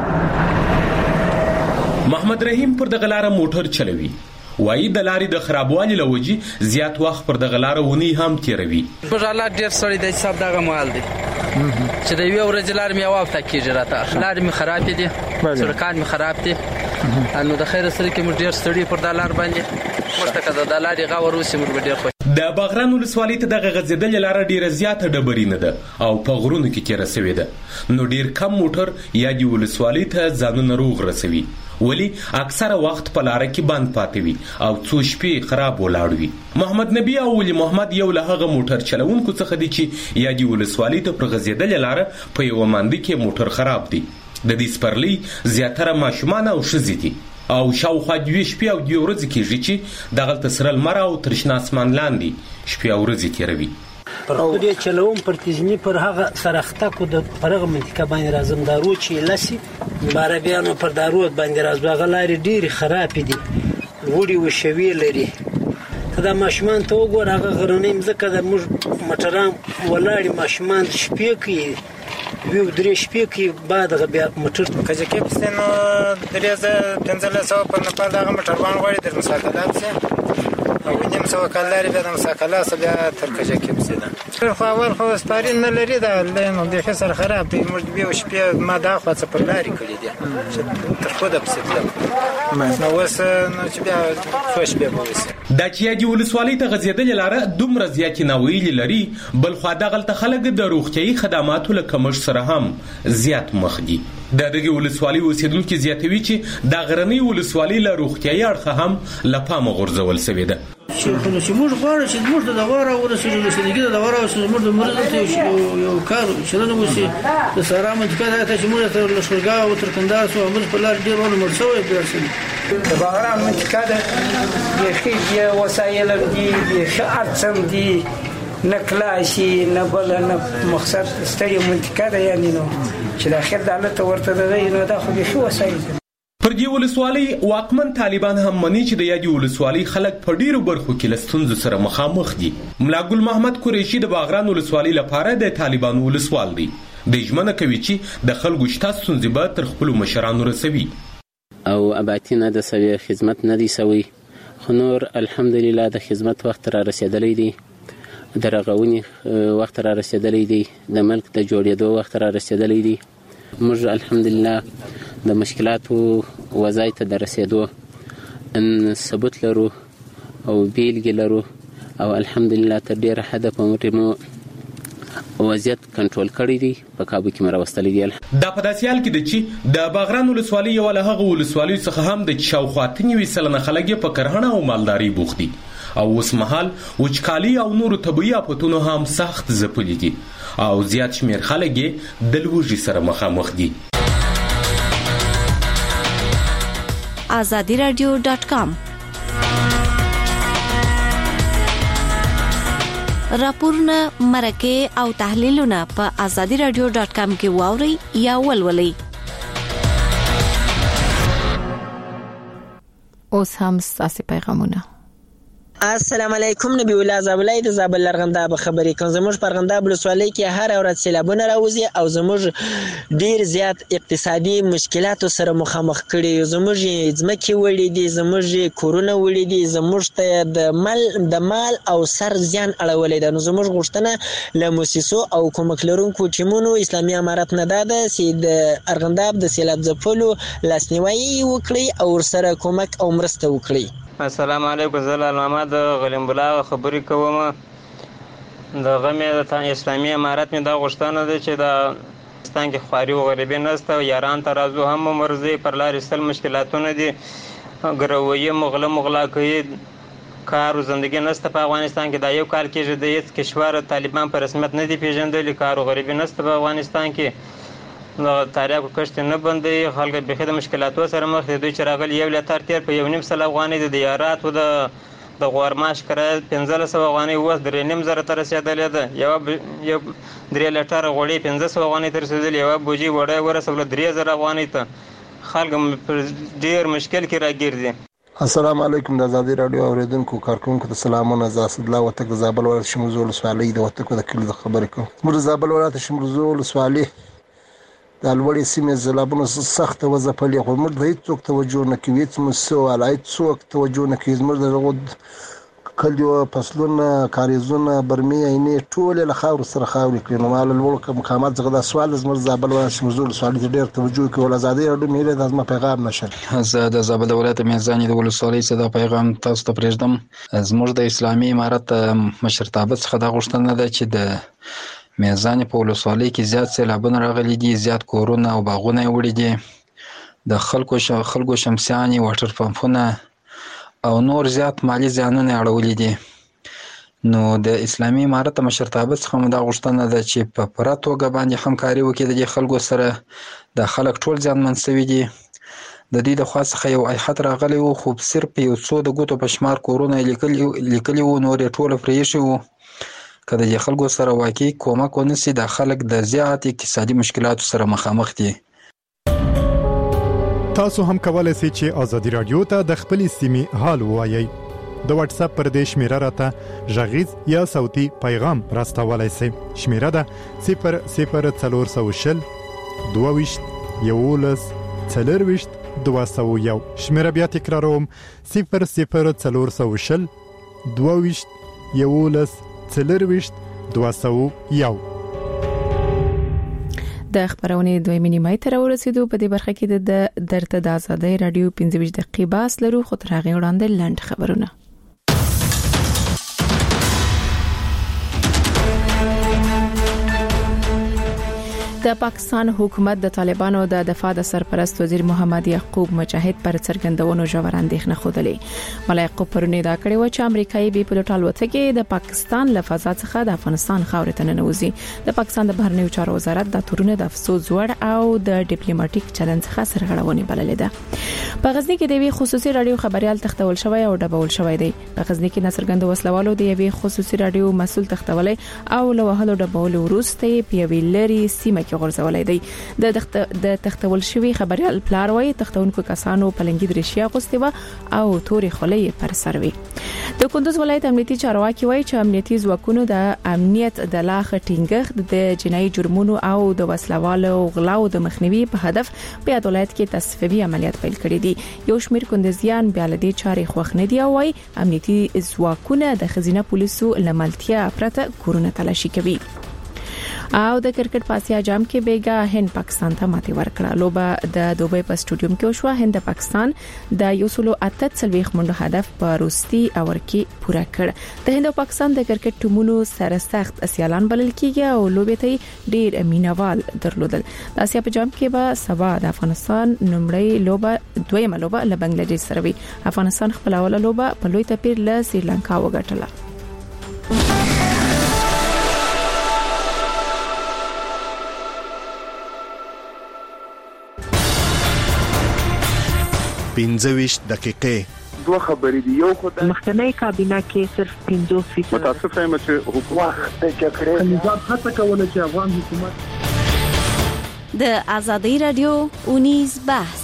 محمد رحیم پر دغه لاره موټر چلوي. وایي د لارې د خرابوالي له وجې زیات وخت پر دغه لاره ونی هم تیروي. په حالات ډېر سړی د حساب دغه مال دی چې د یو ورځ لار مې وافته کیږي راته لار مې خراب دي، سړکان مې خراب دي، نو د خیر سره کې موږ ډېر ستړي پر د لار باندې مستقده د لارې غاور وسی موږ ډېر خوښ. د باغران ولسوالۍ ته دغه غځېدلې لاره ډیره زیاته ډبرینه ده او په غرونو کې تیره شوې ده، نو ډیر کم موټر یا د ولسوالۍ ته ځانونه روغ رسوي، ولی اکثره وخت په لاره کې بند پاتې وي او څو شپې خراب ولاړ وي. محمد نبی او ولی محمد یو له هغه موټر چلونکو څخه دي چې یا د ولسوالۍ ته پر غځېدلې لاره په یو منډي کې موټر خراب دي. د دې سپرلی زیاتره ماشومان او ښځې دي. او شاوخوا 2 شپې او 2 ورځې کېږي چې دغلته سره لمر او ترشنا اسمان لاندې شپې او ورځې تېروي. پر خودي چلوم پر تیزنی پر هغه سرخته کو د پرغه منطقه باندې راځم دارو چې لسی باربيانو پر دارو باندې راځو غلاري ډيري خراب دي وړي وشوي لري دا ماشمان ته وګور هغه غرنیم ځکه د موږ مټرام ولاړی ماشمان شپې کې ویو درې شپې کې بعد بیا مټر کله کې پسنو درېزه 1500 په نپال دغه مټربان غوړي د مساکلات سه او نیم سو کلاري به د مساکلات بیا تر کجه کې پسنه خو اول خو سپارین نه لري دا لنو د خسر خراب دی موږ بیا شپې ما دا خو څه پر لاري کړی دی تر خو د پسنه نو وس نو چې بیا خوش به ووسی دا چې دی ولسوالۍ ته غځېدل لاره دومره زیاتې ناویلي لري بل خو دغلته خلک د روغتيایي خدماتو له کمښت سره هم زیات مخ دي. د دغه ولسوالۍ اوسیدونکو زیاتوي چې د غرنۍ ولسوالۍ له روغتيایي اړخه هم لپامه غورځول شوې ده. چې موږ غواړو چې موږ د دواره ورسېږو چې د دواره او موږ د مرزه ته یو کار چې نه وسی د سارا منطقه ته چې موږ ته لښکرګا او ترکندار سو موږ په لار ډیر ونه مرسوي پیرسن د بهران منطقه ده یخي وسایل دي شعرڅم دي نکلاشي نه بل نه مقصد ستړي منطقه ده یعنی نو چې د اخر د حالت ورته ده نو دا خو به شو وسایل پر دې ولسوالۍ واکمن طالبان هم مني چې د یادې ولسوالۍ خلک په ډیرو برخو کې له ستونزو سره مخامخ دي. ملا ګل محمد قریشي د باغران ولسوالۍ لپاره د طالبان ولسوال دی. د ژمنه کوي چې د خلکو شته ستونزې به تر خپل مشرانو رسوي او اباتینه د سوي خدمت نه دي سوي خو نور الحمدلله د خدمت وخت را رسیدلی دی د رغونی وخت را رسیدلی دی د ملک د جوړېدو وخت را رسیدلی دی. موږ الحمدلله د مشکلاتو وضعیت د رسیدو ان ثبوت لرو او بیلګې لرو او الحمدلله تر ډیره حده په مو وضعیت کنټرول کړی دی په کابو کې مروستلی دی. دا په داسې حال کې ده چې د باغران ولسوالۍ یو له هغه ولسوالیو څخه هم د شاوخوا 90% خلک په کرهڼه او مالداري بوخت دي او اوس مهال وچکالي او نورو طبیعي آفتونو هم سخت ځپلي دي او زیات شمیر خلک یې د لوږې سره مخامخ دي. azadiradio.com راپورونه مرکه او تحلیلونه په azadiradio.com کې واوري یا ولولئ. اوس هم ساسي پیغامونه. السلام علیکم نبی الله زابلای د زابل لرغنداب خبرې کوم. زموږ پرغنداب ولسوالۍ کې هر ورځ سیلابونه راوځي او زموږ ډیر زیات اقتصادي مشکلاتو سره مخامخ کړي. زموږ ځمکې وړي دي زموږ کورونه وړي دي زموږ ته د مال او سر زیان اړولې ده. نو زموږ غوښتنه له موسسو او کومک لرونکو ټیمونو اسلامي امارت نه ده چې د ارغنداب د سیلاب ځپلو لاسنیوي وکړي او ورسره کومک او مرسته وکړي. السلام علیکم زلال محمد غلیم بلا خبرې کوم د غمه د اسلامي امارت می دا غوښتنه ده چې د افغانستان کې خواري او غریبي نسته یاران ترازو هم مرزي پر لار استل مشکلاتونه دي ګروي مغلا کوي کار او ژوندۍ نسته په افغانستان کې دا یو کال کې د هیڅ کشور طالبان په رسمیت نه دي پیژندل کار او غریبي نسته په افغانستان کې نو تاریخ کشت نه بندي خلک به د مشکلاتو سره مخ دي چې راغلي یو لتر تیر په 1.5 افغاني د دیارات او د غورماش کړه 1500 افغاني اوس درې نیم زره تر رسیدلې ده یو 3 لتر غوړي 1500 افغاني تر رسیدلې یو بوجي وړه ورسول 3000 افغاني ته خلک ډیر مشکل کې راګرځي. السلام علیکم د آزادي رادیو اوریدونکو کارکونکو ته سلامونه. زاسد الله وتک زابل ولایت شمرزو ولسوالۍ د وتکو د کلی خبرې کوم. موږ زابل ولایت شمرزو ولسوالۍ د لوړې سیمې زلابونو سخت وځپلې خو موږ د هیڅ څوک توجه نه کوي هیڅ مسو علای څوک توجه نه کوي. موږ د کلیو فصلونه کاریزونه برمي عینې ټول له خاور سره خاورې کړي. نو مال لوړ مقامات څخه د سوال زموږ زابل ولایت شمرزو ولسوالۍ ډېر توجه کوي. ول آزادي رادیو مې د ازما پیغام نشر زه د زابل ولایت میزان د ولسوالۍ څخه د پیغام تاسو ته پرېږدم. زموږ د اسلامي امارت مشرتابه څخه د غوښتنه ده چې د میزان په ولسوالۍ کې زیات سیلابونه راغلي دي زیات کورونه او باغونه وړي دي د خلکو شمسیانې واټر پمپونه او نور زیات مالی زیانونه اړولي دي. نو د اسلامي امارت مشرتابه څخه مو دا غوښتنه ده چې په پوره توګه باندې همکاري وکړي د خلکو سره. د خلک ټول زیانمن شوي دي د دې د خاصه یو ایحت راغلی وو خو صرف یو څو د ګوتو په شمار کورونه لیکلي وو نور ټول پرېښي وو. کله چې خلکو سره واقعي کومک ونشي د خلک د زیات اقتصادي مشکلاتو سره مخامخ دي. تاسو هم کولای شئ چې آزادي رادیو ته د خپلې سیمې حال ووایئ. د واتس اپ پر دې شمیره راته غږیز یا صوتي پیغام راستولای شئ. شمیره ده 00420 22 11 40 201. شمیره بیا تکراروم 00420 22 11 40 201. د خبرونه دویمه نیمه تر ورسېدو. په دې برخه کې د درته د آزادۍ رادیو 15 دقیقې باس لرو خو تر هغه وړاندې لنډ خبرونه. د پاکستان حکومت د طالبانو د دفاع د سرپرست وزیر محمد یعقوب مجاهد پر څرګندونو ژور اندېښنه خوده. ملا یعقوب پرونه دا کړی و چې امریکایي بي پلوټ الوتکې د پاکستان له فضا څخه د افغانستان خاورې ته ننوځي. د پاکستان د بهرنیو چارو وزارت د تورونه د افسوس وړ او د ډیپلوماټیک چلند څخه سرغړونه بللې ده. په غزنی کې د وی خصوصي رادیو خبريال تختول شوی او ډبول شوی دی. په غزنی کې نصرګند وسلوالو د وی خصوصي رادیو مسول تختولې او له وهلو ډبول ورسته په ویلري سیمه غورځولې دی. د تختول شوی خبريال پلاروي تختونکو کسانو پلنګي درشیا غوستي او توري خولې پر سروي. د کندوز ولایت امنیتي چارواکي وایي چې امنیتي ځواکونو د امنیت د لاخ ټینګښت د جنایي جرمونو او د وسلوالو غلاو د مخنیوي په هدف په ولایت کې تصفیوي عملیات پیل کړي دي. یو شمېر کندوزیان بیا له دې چارې خوښ نه دي او وايي امنیتي ځواکونه د خزینه پولیسو لملتیا پرته کورونه تلاشي کوي. او د کرکټ په اسیا جام کې بیګا هند پاکستان ته ماتې ورکړه. لوبه د دوبۍ په سټوډیوم کې وشوه. هند پاکستان د 138 منډو هدف په وروستي اور کې پوره کړ. د هند او پاکستان د کرکټ ټیمونو سره سخت اسیالان بلل کیږي او لوبې ته ډیر مینوال درلودل. د اسیا په جام کې به سبا د افغانستان دویمه لوبه له بنگلاديش سره وي. افغانستان خپل اوله لوبه په لوی تپیر له سریلانکا وګټله. پنځه دقیقې دوه خبرې دي. یو خو د مخکنی کابینه کې صرف 50% متاسفه یم چې حکومت د جګړې نظام هڅه کوله چې افغان حکومت د آزادۍ رادیو 19 بحث.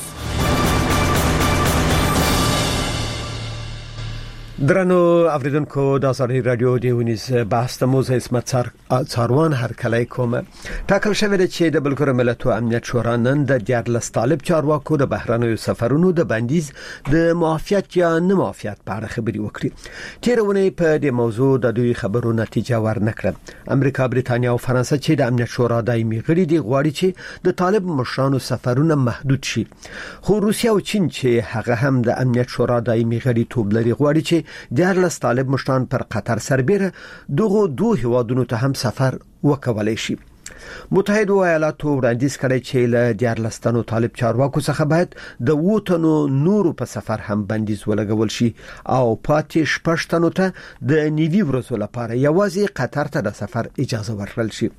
درنو اوریدونکو د آزادۍ رادیو د 19 بحث ته موزه اسمت څاروان هر کله کوم ټاکل شوی دی چې د بلګرو ملتونو امنیت شورا نن د 14 طالب چارواکو د بهرنیو سفرونو د بندیز د معافیت یا نه معافیت په اړه خبري وکړي. تیرونه په دې موضوع د دوی خبرو نتیجه ورنکړه. امریکا، بریتانیا او فرانسه چې د امنیت شورا دایمي غړي دي غواړي چې د طالب مشرانو سفرونه محدود شي. خو روسیا او چین چې هغه هم د امنیت شورا دایمي غړي توب لري غواړي چې دیارلس طالب مشران پر قطر سربېره دغه دوه هیوادونو ته هم سفر وکولای شي. متحده ایالاتو وړاندیز کړی چې له دیارلس تنو طالب چارواکو څخه باید د وټنو نورو په سفر هم بندیز ولګول شي او پاتې شپږ تنو ته د نیوي ورځو لپاره یوازې قطر ته د سفر اجازه ورکړل شي.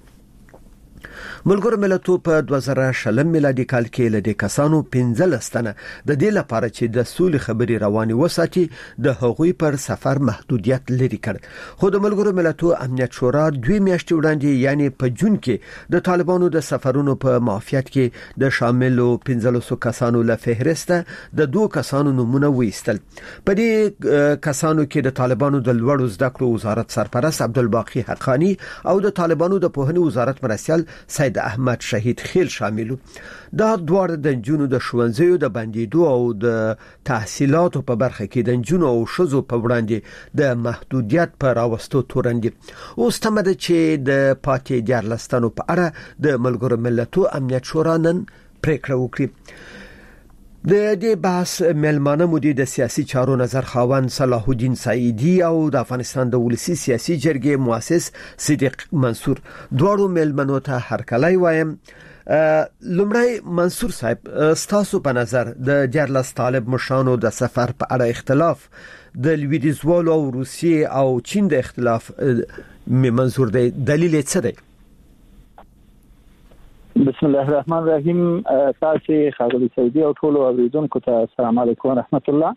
ملګرو ملتونو په 2020 میلادي کال کې له کسانو 15 تنه د دې لپاره چې د سولې خبري رواني وساتي د هغوی پر سفر محدودیت لري کړ. خو د ملګرو ملتونو امنیت شورا 2 میاشتې وړاندې یعنی په جون کې د طالبانو د سفرونو په معافیت کې د شاملو 15 کسانو له فهرسته د 2 کسانو نمونه وېستل. په دې کسانو کې د طالبانو د لوړو زده کړو وزارت سرپرست عبدالباقی حقانی او د طالبانو د پوهنې وزارت مرستيال سید احمد شهید خیل شاملو. دا دوه د جنونو د شونځیو د بندیدو او د تحصیلاتو په برخه کې د جنونو او شذو په وړاندې د محدودیت پر راوستو تورندي. اوس تمده چې د پاتې دیارلستانو په اړه د ملګرو ملتونو امنیت شورا نن پریکړه وکړه. د دې بحث ملمانه مدیر د سیاسي چارو نظر خاوند صلاح الدین سعیدی او د افغانستان د ولسی سیاسي جرګې مؤسس صدیق منصور دواړو ملمنو ته هرکلی وایم. لمړی منصور صاحب ستاسو په نظر د 14 طالب مشرانو د سفر په اړه اختلاف د لویدیځوالو او روسیې او چین د اختلاف منظور دی، دلیل څه دی؟ بسم الله الرحمن الرحیم. تاسو خاغلی سعودي او ټول اوریدونکو ته السلام علیکم ورحمت الله.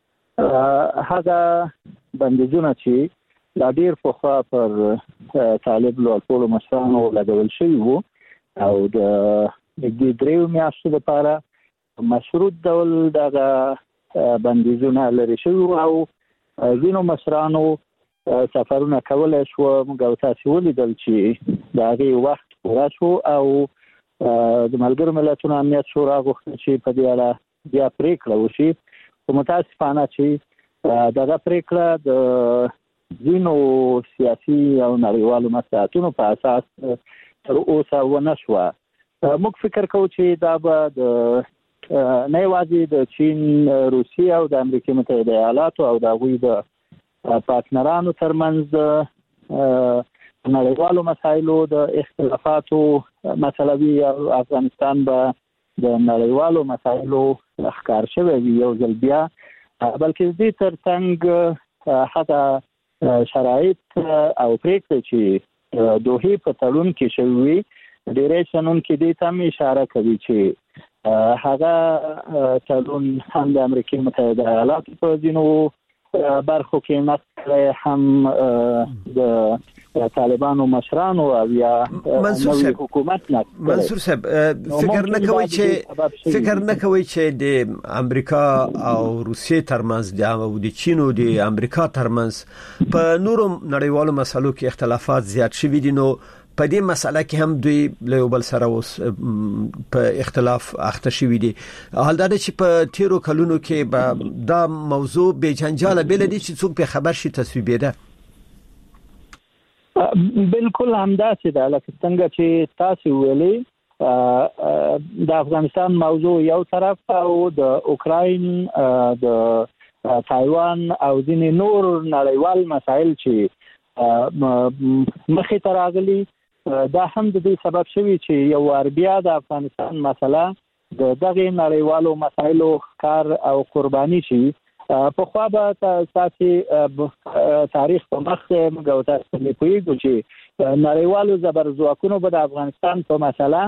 هغه بندیزونه چې د ډیر پخوا پر طالب لوړ مشرانو لګول شوی وو او د دریو میاشتو لپاره مشروط ډول دغه بندیزونه لري شوی او ځینو مشرانو سفرونه کولای شو. موږ تاسو ولیدل چې د هغې وخت پوره شو او د ملګرو ملتونو امنیت شورا غوښتل چې په دې اړه بیا پریکړه وشي. خو متاسفانه چې دغه پریکړه د ځینو سیاسي او نړیوالو مصلحتونو په اساس تر اوسه ونه شوه. موږ فکر کوو چې دا به نه یوازې د چین، روسیې او د امریکا متحده ایالاتو او د هغوی د پارتنرانو ترمنځ د نړیوالو مسایلو د اختلافاتو مسله وي او افغانستان به د نړیوالو مسایلو ښکار شوی وي یو ځل بیا، بلکې دې ترڅنګ هغه شرایط او پریکړې چې دوحې په تړون کې شوي وي ډېری شنونکي دې ته هم اشاره کوي چې هغه تړون هم د امریکا متحده ایالاتو په ځینو برخو کې نقل هم د طالبانو مشرانو او یا نوې حکومت نقل. منصور صاحب فکر نه کوي چې د امریکا او روسیې ترمنځ او د چین او د امریکا ترمنځ په نورو نړیوالو مسلو کې اختلافات زیات شوي دي، نو په دې مسله کې هم دوی له بل سره اوس په اختلاف اخته شوي دي. حال دا چې په تیرو کلونو کې دا موضوع به جنجال بل دي چې څوک په خبر شي تصویبېده. بالکل همداسې ده لکه څنګه چې تاسو ویلي د افغانستان موضوع یو طرف او د اوکراین، د تایوان او ځینې نور نړیوال مسایل چې مخې ته راغلي دا هم د دې سبب شوی چې یو وار بیا د افغانستان مسله د دغه نړیوالو مسایلو ښکار او قرباني شي. په خوا به تاسو تاریخ په مخ موږ تاسو نه پوهیږو چې نړیوالو زبرځواکونو به د افغانستان په مسله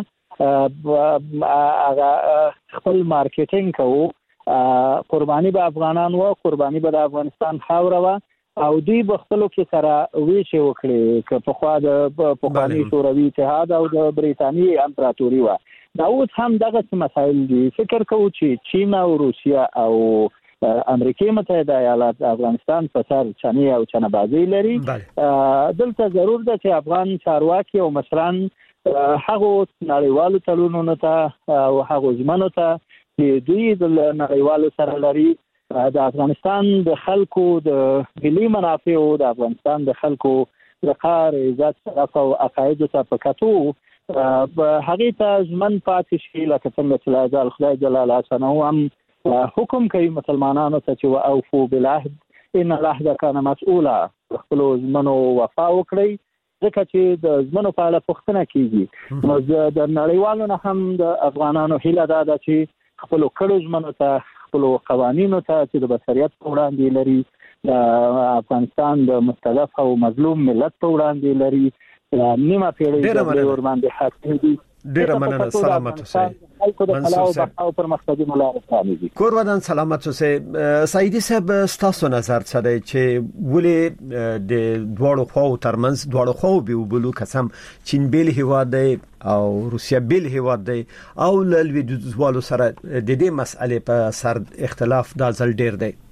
خپل مارکیټینګ کوو، قرباني به افغانان و، قرباني به د افغانستان خاوره و او دوی به خپلو کې سره ویشي وکړي که په خوا د پخواني شوروي اتحاد او د بریتانیې امپراتوري و. دا اوس هم دغه مسایل دي. فکر کوو چې چین او روسیه او امریکا متحده ایالات افغانستان په سر چنې او چنه‌بازي لري. دلته ضرور ده چې افغان چارواکي او مشران هغه نړیوالو تړونونو ته او هغه ژمنو ته چې دوی د نړیوالو سره لري د افغانستان د خلکو د ملي منافعو، د افغانستان د خلکو د کار عزت، شرف او عقاید ته په کتو هغه ته ژمن پاتې شي. لکه څنګه چې الله خدای جلاله شانه هم حکم کوي مسلمانانو ته چې اوفو بالعهد ان العهد كان مسؤولا، خپل ژمنو وفا وکړي ځکه چې د ژمنو په اړه پوښتنه کیږي. نو د نړیوالو نه هم د افغانانو هیله ده چې خپل کړو ژمنو ته، خپل قوانینو ته چې د بشریت په وړاندې لري، د افغانستان د مستضعف او مظلوم ملت په وړاندې لري، نیمه پیړۍ د ور باندې حاکم دي. ډیره مننه. سلامت اوسئ. منصور صاحب او پرمختګي ملاتړ دي. کور ودان سلامت اوسئ. سعیدی صاحب ستاسو نظر څه دی چې ولې د دواړو خواو ترمنځ دواړو خواو به وبلو قسم چین بیل هیواد دی او روسیا بیل هیواد دی او لویدوالو سره د دې مسئله په سر اختلاف دا ځل ډیر دی؟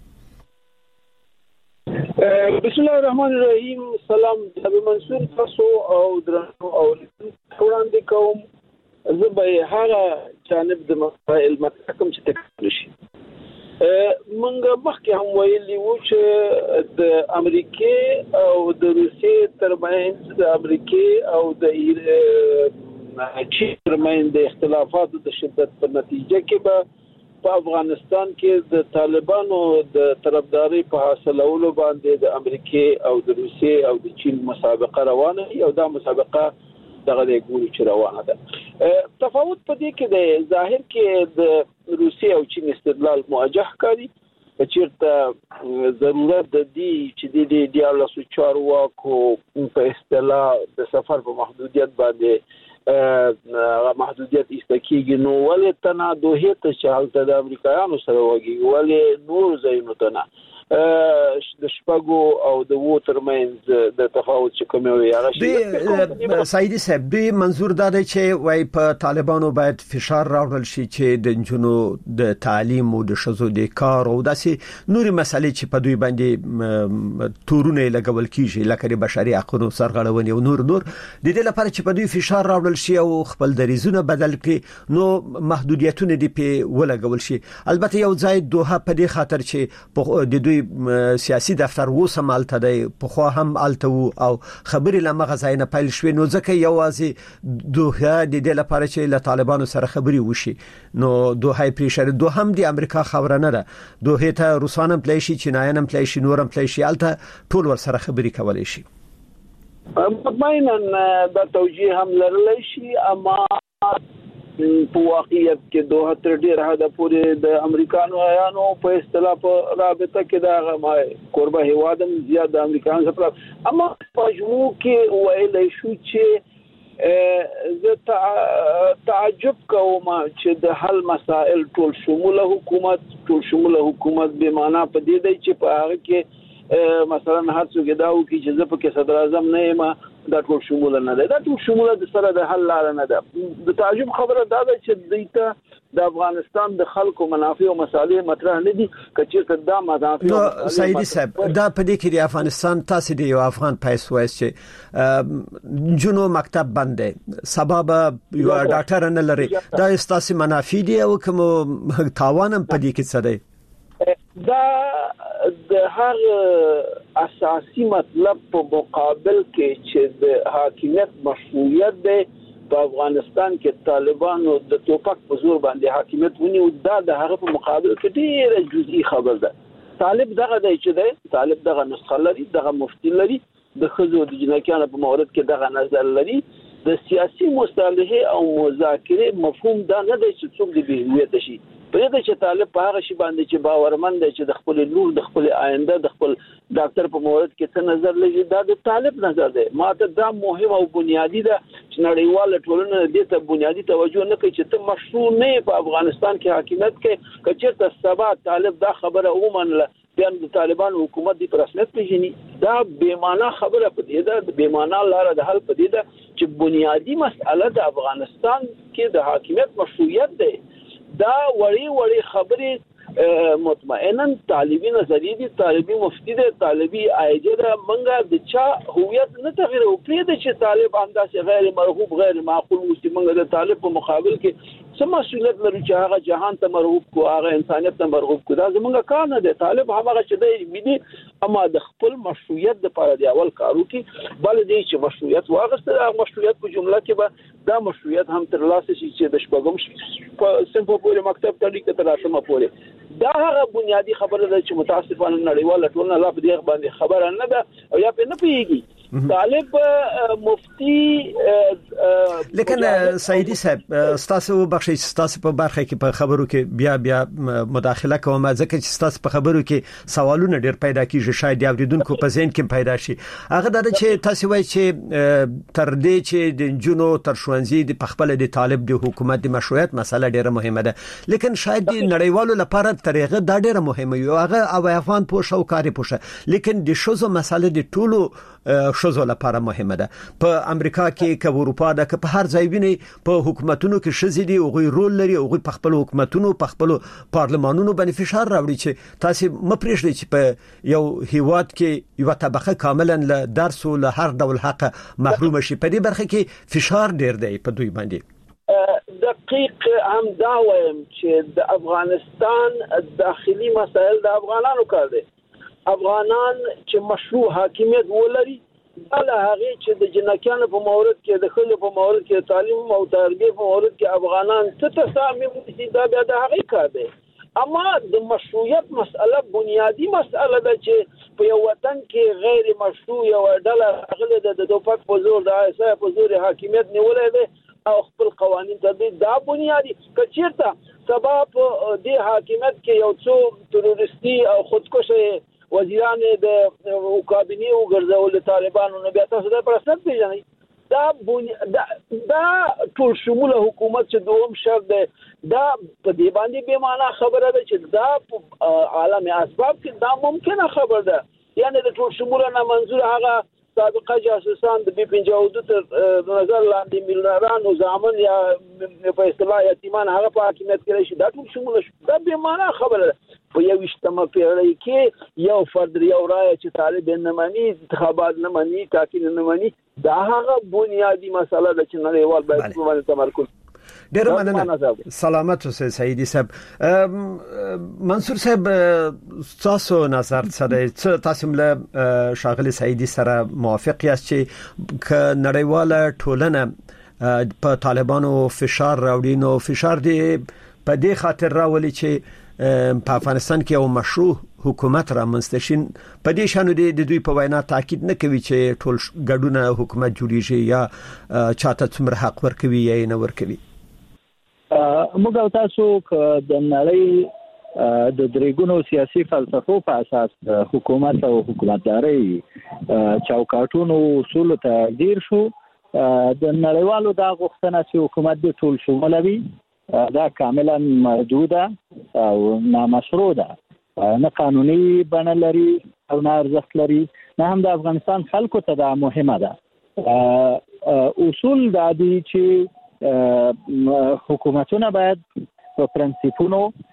بسم الله الرحمن الرحیم. سلام جناب منصور، تاسو او درنو او وړاندې کوم زه به هغه جانب د مسائل متحکم چې تکل شي. منګه مخکې هم ویلي وو چې د امریکا او د روسیې ترمنځ، د امریکا او د چین ترمنځ د اختلافاتو د شدت په نتیجه کې به په افغانستان کې د طالبانو د طرفداري په حاصلولو باندې د امریکا او د روسیې او د چین مسابقه روانه او دا مسابقه دغه د ګوري چې روانه ده. تفاوت په دې کې د ظاهر کې د روسیې او چین استدلال موجه کړي چې چیرته ضرورت د دې چې د دیالسو چارواکو په اصطلاح د سفر په محدودیت باندې محدودیت استکیږي نو ولې تنا دوه ته شالته د امریکایانو سره وږي ولې نور زینو تنا د شپږو او د وو ترمنځ د تفاوت چې کوم وي هغه سایدي صاحب دوی منظور دا دی چې وای په طالبانو باید فشار راوړل شي چې د جنونو د تعلیم او د شذو د کار او داسې نوري مسلې چې په دوی باندې تورونه لګول کیږي لکه د بشري حقوقو سرغړونې او نور د دې لپاره چې په دوی فشار راوړل شي او خپل دریزونه بدل کړي نو محدودیتونه دی په ولګول شي. البته یو ځای دوه په دې خاطر چې د دوی سیاسي دفتر وسمالته دی په خو هم الته او خبرې لمغه ځای نه پیل شوې نو ځکه یوازې دوه د دې لپاره چې له طالبانو سره خبري وشي نو دوه پریشر دوه هم د امریکا خبره نه ده دوه ته روسانم پلی شي چینایانم پلی شي نورم پلی شي الته ټول ور سره خبري کولای شي. مطمئنا دا توجیه هم لرلی شي اما په واقعیت کې دوه تر ډیر حد پورې د امریکانو ایانو په اصطلاح په رابطه کې دا قربه هوادم زیات د امریکایانو سره اما مجموع کې ویل شو چې زه تعجب کوم چې د حل مسائل ټول شموله حکومت به معنا په دې دی چې په هغه کې مثلا هر څوک دا وکړي چې زه په کې صدر اعظم نه یم دا ټول شموله نه ده دا ټول شموله د سره د حل لار نه ده. د تعجب خبره دا ده چې دیته د افغانستان د خلکو منافع او مصالح مطرح نه دي کچې دا منافع سیدی صاحب دا په دې کې د افغانستان تاسو د یو افغان پیسې وایي چې جنو مکتب باندې سبب یو ډاکټر نه لري دا استاسي منافع دي او کوم تاوانم په دې کې څه دی دا د هر اساسي مطلب په مقابل کې چې د حاکمیت مشروعیت دی په افغانستان کې طالبانو د توپک په زور باندې حاکمیت ونیو دا د هغه په مقابل کې ډیره جزئی خبر ده. طالب دغه دی چې دی طالب دغه نسخه لري دغه مفتي لري د خزو د جنکیانو په مورد کې دغه نظر لري د سیاسي مصالحه او مذاکره مفهوم دا نه دی چې څوک د بیهویت شي پرې چې طالب په هغه شی باندې چې باورمند دی چې د خپل لور د خپل آینده د خپل ډاکټر په مورد کې څه نظر لري دا د طالب نظر دی. ماته دا مهم او بنیادی ده چې نړیواله ټولنه دې ته بنیادی توجه نه کوي چې ته مشروع نه په افغانستان کې حاکمیت کې کچېرته سبا طالب دا خبره ومنله بیان د طالبان حکومت دی پر رسمیت پیژني دا بې معنا خبره پدې ده بې معنا لار د حل پدې ده چې بنیادی مسأله د افغانستان کې د حاکمیت مشروعیت ده دا وړي خبرې مطمئنا طالبي نظریه دي طالبي مفتي دي طالبي ایجه ده منګه د چا هویت نه تغیر او پرې د چې طالب انداسه غیر مرغوب غیر معقول وستي منګه د طالب په مقابل کې سم مسؤلیت لري چې هغه جهان ته مرغوب کو هغه انسانیت ته مرغوب کو دا زمونږ کار نه دی. طالب هغه چې دی ملي اما د خپل مشروعیت لپاره دی اول کارو کې بل دی چې مشروعیت واغسته د مشروعیت په جمله کې به دا مشروعیت هم تر لاسه شي چې د شپږم سمپو پورې مکتب ته لیکه تر راشمه پورې دا هغه بنیادی خبره ده چې متاسفانه نړیواله ټولنه لا په دې باندې خبره نه ده او یا په نه پیږي. طالب مفتی لیکن سیدی صاحب ستاسو بخشي ستاسو په برخه کې په خبرو کې بیا مداخله کوم ځکه چې ستاسو په خبرو کې سوالونه ډېر پیدا کیږي شاید اوریدونکو په ذهن کې پیدا شي هغه دا چې تاسو وایي چې تر دې چې د جنونو تر شوانزي د پخپل د طالب د حکومت د مشروعیت مسله ډېره مهمه ده لیکن شاید د نړیوالو لپاره طریقه دا ډېره مهمه یو هغه او افغان پوښه او کاری پوښه لیکن د شوزو مسله د ټولو شوزو لپاره مهمه ده په امریکا کې که اروپا ده که په هر ځای ویني په حکومتونو کې شزي دي او غوي رول لري او غوي په خپل حکومتونو په خپل پارلمانونو باندې فشار راوړي چې تاسو مپریږدي چې په یو هیواد کې یو طبقه کاملا له درس او له هر ډول حق محروم شي په دې برخه کې فشار ډیر دی په دوی باندې. دقیق هم دا وایم چې د افغانستان داخلي مسائل د افغانانو کار دي افغانان چې مشروع حاکمیت ولري بل هغه چې د جنکیانو په مورد کې د خلکو په مورد کې تعلیم او تربیه په مورد کې افغانان څه تسامي دي دا بیا د هغه کار دی اما د مشروعیت مسأله بنیادی مسأله ده چې په یو وطن کې غیر مشروع یو ډله غله د دوپک په زور د اساسي په زور حاکمیت نیولې ده او خپل قوانين تدبیر دا بنیادی کچیرته سبب د حاکمیت کې یو څو تروریستي او خودکشه وزیران د کابینه او ګرځول طالبانو نه بیا تاسو د پرسنت پیژنئ دا ټول شموله حکومت چې دوم شرط دی دا په دې باندې به معنا خبره ده چې دا عالم اسباب کې دا ممکنه خبره ده یعنی د ټول شموله نه منظور هغه سابقه جاسوسان د 52 تر نظر لاندې میلیونرانو زامن یا په اصطلاح یتیمان هغه په حکومت کې راشي دا ټول شموله دا به معنا خبره ده په یو وشتمه پیړۍ کې یو فرد یو رائے چې طالب نه مانی انتخابات نه مانی تاکید نه مانی دا هغه بنیادی مسله ده چې نړیوال باید په باندې تمرکز ډیر مننه سلامت اوسئ سعیدی صاحب منصور صاحب تاسو نظر څه تاسو له شاغلی سعیدی سره موافق یاست چې ک نړیواله ټولنه په طالبانو فشار راوړي نو فشار دی په دې خاطر راولي چې په افغانستان کې یو مشروع حکومت را منستشین په دې شانو د دوی په وینا تاکید نه کوي چې ټول ګډونه حکومت جوړیږي یا چاته څومره حق ورکوي یا نه ورکوي موږ تاسو د نړۍ د درېګونو سیاسي فلسفو په اساس حکومت او حکومتداري چوکاټونو اصول ته ګیر شو د نړیوالو دا غوښتنه چې حکومت د ټول شمولوي دا کاملا محدوده او نامشروع ده نه قانوني بڼه لري او نه ارزښت لري نه هم د افغانستان خلکو ته دا مهمه ده اصول دا دي چې حکومتونه باید په پرنسپونو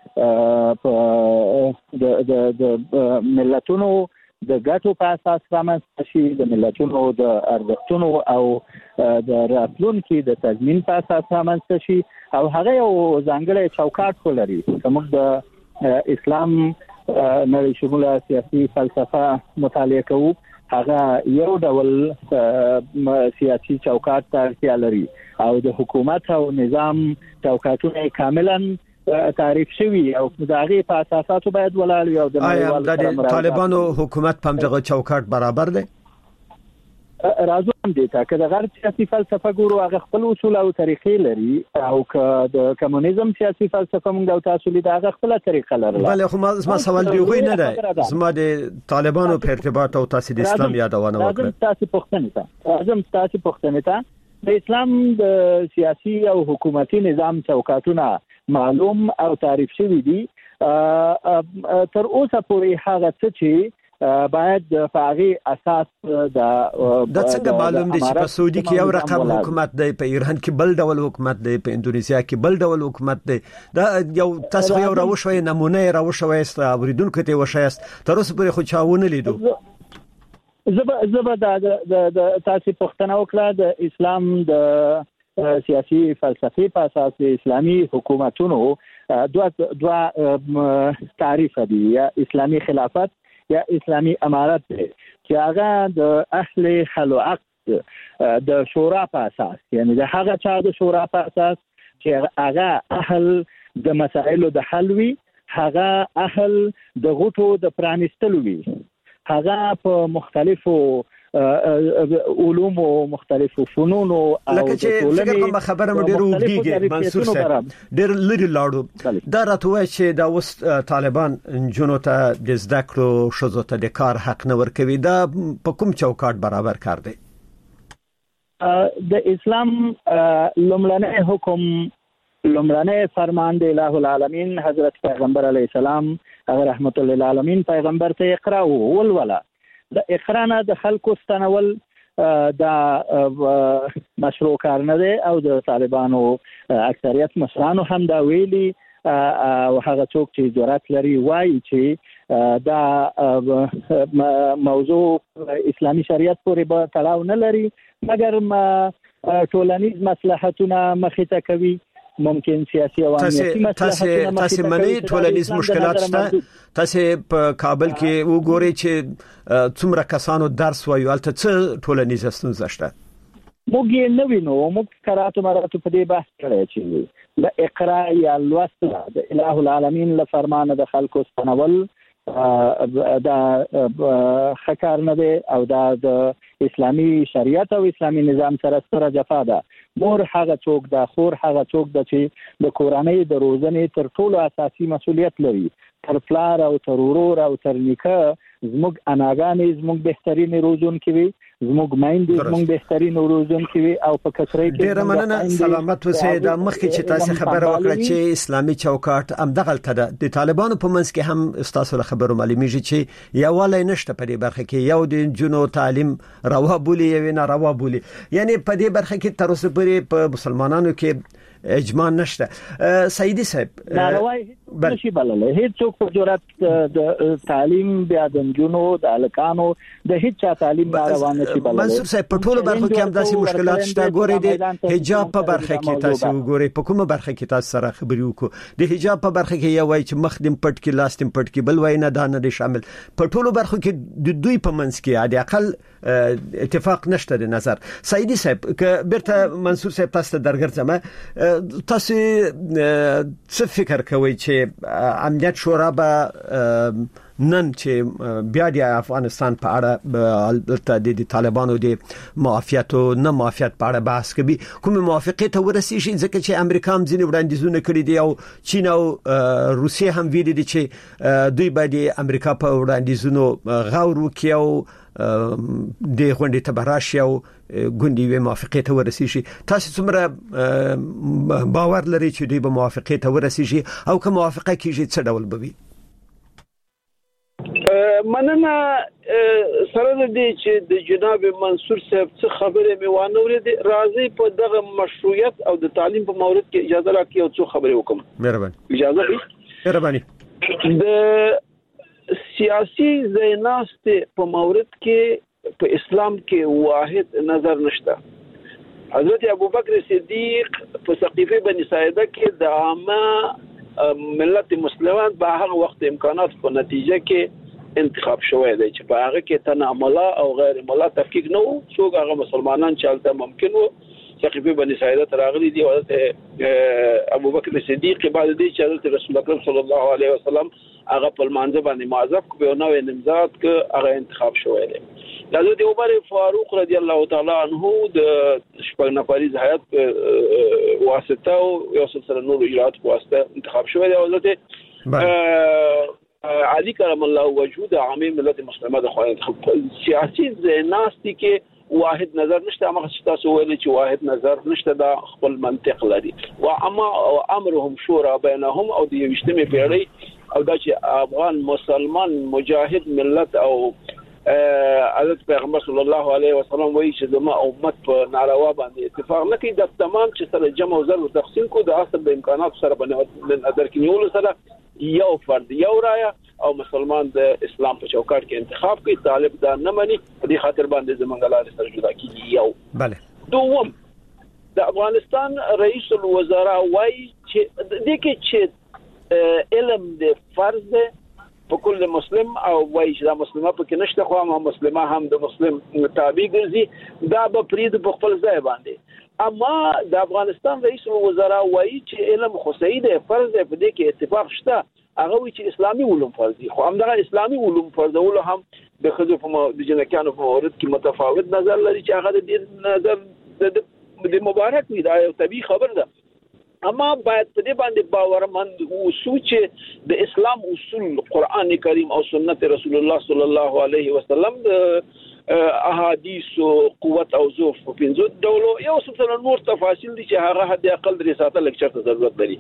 د ملتونو د ګټو په اساس رامنځته شي د ملتونو د ارزښتونو او د راتلونکي د تضمین په اساس رامنځته شي او هغه یو ځانګړی چوکاټ ولري کوم د اسلام نړۍ شموله سیاسي فلسفه مطالعه کوو هغه یو ډول سیاسي چوکاټ ته اړتیا لري او د حکومت او نظام چوکاټونه کاملا تعریف شوی او د هغه په اساساتو باید ولاړ وي او د نړیوال طالبانو حکومت په دغه چوکاټ برابر دی راځم دي چې د غرب سیاسي فلسفه ګورو هغه خپل اصول او طریقې لري او که د کمونیزم سیاسي فلسفه موږ د تاسو لید هغه خپل طریقه لري بله خو ما سوال دی غوی نه ده زما د طالبانو په ارتباط او تاسو د اسلام یادونه وکړه تاسو پوښتنه ته د اسلام د سیاسي او حکومتي نظام چوکاټونه معلوم او تعریف شوی دي تر اوسه پورې هغه څه چې باید فعالی اساس د څنګه معلوم دي چې په سعودي کې یو رقم حکومت دی په ایران کې بل ډول حکومت دی په اندونیزیا کې بل ډول حکومت دی دا یو تاسو یو راوښوي نمونه راوښوي است اوریدونکو ته وشایست تر اوسه پورې خو چاونه لیدو زبا د تاسو پښتنه وکړه د اسلام د سیاسي فلسفي په اساس د اسلامي حکومتونو دوا تعریف دي یا اسلامي خلافت یا اسلامي امارت دی چې هغه د اهل حل و عقد د شورا په اساس یعنی د هغه چا د شورا په اساس چې هغه اهل د مسائلو د حل وي هغه اهل د غوټو د پرانستلو وي هغه په مختلفو علوم او مختلفو فنون او لکه چې فکر کوم خبره مې ډیر وګړي منصور صاحب ډیر لري لاړو دا راته چې دا اوس طالبان جنو ته د زده کړو شوزو ته د کار حق نه ورکوي دا په کوم چوکاټ برابر کار دی د اسلام لومړنی حکم لومړنی فرمان د الٰه العالمین حضرت پیغمبر علیه السلام هغه رحمت للعالمین پیغمبر ته اقرا ولولا د اقرا نه د خلکو ستنول دا مشروع کار نه دی او د طالبانو اکثریت مشرانو هم دا ویلي او هغه څوک چې جرأت لري وایي چې دا موضوع اسلامي شریعت پورې به تړاو نه لري مګر ټولنیز مصلحتونه مخې ته کوي ممکن سیاسي او امنیتي مصلحتونه تاسو منی ټولنیز مشکلات شته تاسو په کابل کې وګورئ چې څومره کسانو درس وایي البته څه ټولنیز ستونزې شته موږ یې نه وینو موږ کراتو مراتو په دې بحث کړی چې د اقرا یا لوست د الٰه العالمین له فرمانه د خلکو ستنول دا خکار نه دی او دا د اسلامي شریعت او اسلامي نظام سره ستره جفا ده مور هغه څوک دا خور هغه څوک د چې د کورنۍ د روزنې تر ټولو اساسي مسولیت لري تر پلار او تر ورور او تر نیکه زموږ اناګانې زموږ بهترین روزونکي وي زموږ مایندې زموږ بهترین روزونکي وي او په کثرت کې ډیر مننه. سلامت اوسئ. د مخکې چې تاسو خبره وکړه چې اسلامي چوکاټ هم دغه تل د طالبانو په منځ کې هم تاسو خبرو معلومیږي چې یووالی نشته په دې برخه کې، یو د جنو تعلیم روا بولی یو نه روا بولی، یعنی په دې برخه کې تر اوسه پورې په مسلمانانو کې اجماع نشته. سیدی صاحب ناروای نشي بلله هیڅ څوک په جرأت د تعلیم بیا د جنو د الکانو د هیڅ تعلیم ناروا نشي بلله. منصور صاحب په ټولو برخو کې هم داسې مشکلات شته. ګورئ د حجاب په برخه کې تاسو وګورئ په کومه برخه کې تاسو سره خبرې وکړو. د حجاب په برخه کې یو وایي چې مخدم پټ کې لاستم پټ کې، بل وایي نه دا نه شامل. په ټولو برخو کې د دوی په منځ کې عادي اقل اتفاق نشته د نظر. سیدی صاحب که بیرته منصور صاحب تاسو ته درګرځم، تاسو څه فکر کوئ چې امنیت شورا به نن چې بیا د افغانستان په اړه د طالبانو د موافقت او نه موافقت په اړه بحث کوي، کوم موافقت ته ورسیږي؟ ځکه چې امریکا هم ځینې وړاندیزونه کړي دي او چین او روسیه هم ویلي دي چې دوی به د امریکا په وړاندیزونو غور وکړي او د غونډې ته براشي او ګوندې وي موافقت ته ورسیږي. تاسو څومره باور لرئ چې دوی به موافقت ته ورسیږي او که موافقه کیږي څه ډول به وي؟ مننه. سره د دې چې د جناب منصور صاحب څخه خبرې مې وانه ورېدې، راځي په دغه مشروعیت او د تعلیم په مورد کې اجازه راکړئ او څو خبرې وکم. مهرباني. اجازه دې؟ مهرباني. د سیاسي زیناست په مورد کې په اسلام کې واحد نظر نشته. حضرت ابوبکر صدیق په سقيفه بني ساعده کې د عامه ملت مسلمان په هغه وخت امکانات په نتیجه کې انتخاب شوی دی چې په هغه کې تناملا او غیر ملا تفکیک نه وو. څوک هغه مسلمانان چالته ممکن وو سقيفه بني ساعده تراغلي دي. حضرت ابوبکر صدیق بعد دې چې حضرت رسول اکرم صلی الله علیه وسلم هغه په مانځ باندې معذب کو به نو نمزاد ک هغه انتخاب شوی دی. حضرت عمر فاروق رضی الله تعالی عنہ د شپږ نفري هيئت واسطه او یو سلسله نور اجرات واسطه انتخاب شوی دی. حضرت علی کرم الله وجود عامه ملت مسلمه د خوان سیاسي زیناستی کې واحد نظر نشته. هغه چې تاسو ویل چې واحد نظر نشته دا خپل منطق لري. و اما امرهم شورا بینهم او د 20مې پیړۍ او دا چې افغان مسلمان مجاهد ملت او حضرت پیغمبر صلی الله علیه وسلم وایي چې زما امت په ناروا باندې اتفاق نه کوي. د تمام چې سره جمع او ضرب تقسیم کو د اصل د امکانات سره باندې نظر کې نیول سره یو فرد یو رايه او مسلمان د اسلام په چوکاټ کې انتخاب کوي. طالب دا نه مني، په دې خاطر باندې زمونږ لارې سره جدا کیږي. یو بله. دوم د افغانستان رئیس الوزرا وایي چې د کې چې علم د فرض ده په کل مسلم او وایي چې دا مسلمه پکې نشته خو هم مسلمه هم د مسلم تابع ګرځي، دا به پرید په خپل ځای باندې. اما د افغانستان رئیس الوزرا وایي چې علم خصوصي ده فرض ده، په دې کې اتفاق شته. هغه وایي چې اسلامي علوم فرض دي، خو همدغه اسلامي علوم فرضول هم د خځو په د جنکانو په مورد کې متفاوت نظر لري چې هغه د نظر د مبارک وي. دا یو طبيعي خبر ده. اما باید په دې باندې باورمند اوسو چې د اسلام اصول قران کریم او سنت رسول الله صلی الله علیه وسلم د احادیث او قوت او ضعف په پنځو ډولو یو څه نور تفاصیل دي چې هغه حد اقل درې ساعته لیکچر ته ضرورت لري.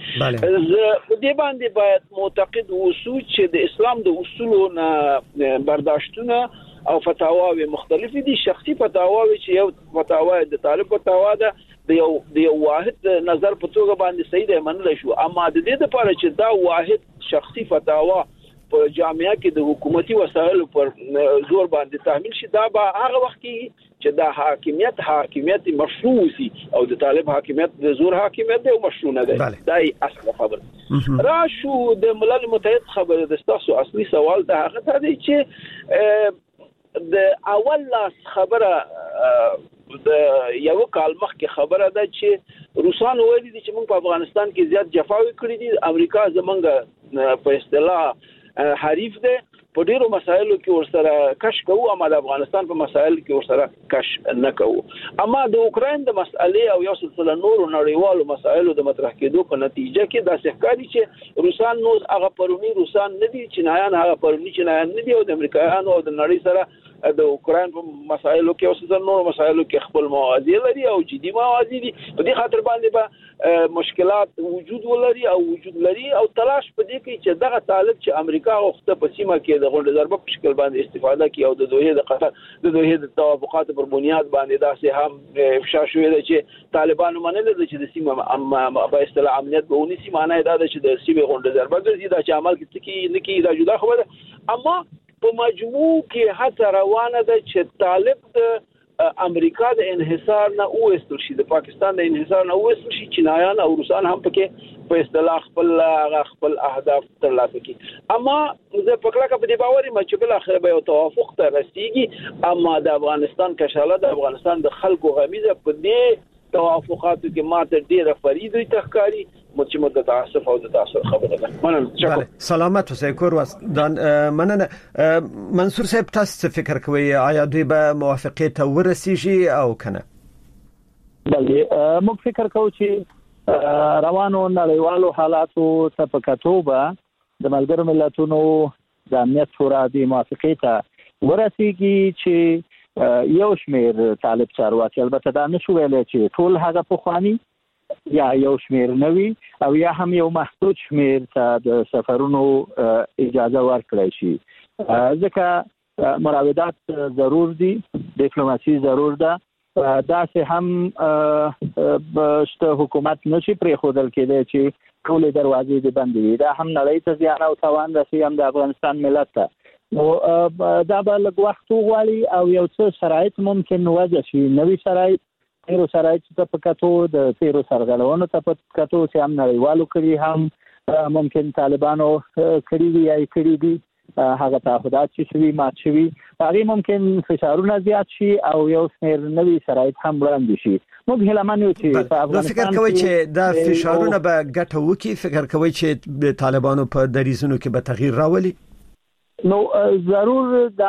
په دې باندې باید معتقد اوسو چې د اسلام د اصولو نه برداشتونه او فتاواوی مختلفې دي. شخصي فتاواوی چې یو فتاوا د طالب فتاوا ده د یو واحد نظر په توګه باندې صحیح ده منل شو. اما د دې لپاره چې دا واحد شخصي فتاوا په جامعه کې د حکومتي وسایل پر زور باندې تحمیل شي، دا به هغه وخت کې چې دا حاکمیت مشروع سي او د طالب حاکمیت د زور حاکمیت دی مشروع نه دی. دا اصل خبر را شو د ملل متحد خبره د تاسو اصلي سوال ته هغه دی چې د اول لاس خبره د یو کال مخکې خبره ده چې روسان وایي دي چې موږ په افغانستان کې زیات جفاوي کړې دي. امریکا زمونږ په اصطلاح حریف ده، په ډیرو مسایلو کې ورسره کش کوو، اما د افغانستان په مسایلو کې ورسره کش نه کوو. اما د اوکراین د مسئلې او یو سلسله نورو نړیوالو مسایلو د مطرح کېدو په نتیجه کې دا ښکاري چې روسان نو هغه پرونی روسان نه دي، چینایان هغه پرونی چینایان نه دي او د امریکایانو او د نړۍ سره د اوکران په مسایلو کې او څه نور مسایلو کې خپل موازی لري او جدي موازی دي په دې خاطر باندې به مشکلات وجود ولري او وجود لري او تلاش په دې کې چې دغه طالب چې امریکا غوښته په سیمه کې د غونډه ضربه په شکل باندې استفاده کوي او د دوحه د قطر د دوحه د توافقات پر بنیاد باندې داسې هم افشا شوې ده چې طالبانو منل دي چې د سیمه په اصطلاح امنیت به ونی سیمه نه ده چې د سیمه غونډه ضربه ګرځي دا چې عمل کې نه کې دا جدا خبره اما په مجموع کې هڅه روانه ده چې طالب د امریکا د انحصار نه اوستل شي د پاکستان د انحصار نه اوستل شي چینایان او روسان هم پکې په اصطلاح خپل اهداف ترلاسه کړي اما زه پکړه په دې باوري ما چې بل اخر به توافق ته رسیږي اما د افغانستان کشاله د افغانستان د خلکو غمیزه په دې توافقاتو کې ماته ډیره فریدوي تخکاری چې مو د تاسف او د تاثیر خبره ده مننه سلامت اوسئ کور وسدان مننه منصور صاحب تاسو فکر کوئ آیا دوی به موافقه ته ورسیږي او کنه بلې موږ فکر کوو چې روانو نړیوالو حالاتو ته په کتوبه د ملګرو ملتونو د امنیت شورا د موافقه ته ورسیږي چې یو شمیر طالب چارواکي البته دا نشو ویلای چې ټول هغه پخوانی یا یو شمیر نوي او یا هم یو محدود شمیر ته د سفرونو اجازه ورکړي شي ځکه مراودات ضرور دي ډیپلوماسي ضرور ده دا سه هم شته حکومت نشي پرې خودل کېدای چې ټول دروازې دې بندې وي دا هم نړۍ ته زیان او تاوان رسي هم د افغانستان ملت ته نو دا به لږ وخت وغواړي او یو څه شرایط ممکن وضع شي نوي شرایط تیرو شرایط ته پکاتو د تیرو سرغړونو ته پکاتو چې هم نړیوالو کړي هم ممکن طالبانو کړي وي یا کړي دي هغه تعهدات چې شوي مات شوي هغه ممکن فشارونه زیات شي او یو شمېر نوي شرایط هم وړاندې شي موږ هیله منو چې په افغانستان فکر کوي چې دا فشارونه به ګټه وکړي فکر کوي چې د طالبانو په دریزونو کې به تغییر راولي نو ضرور دا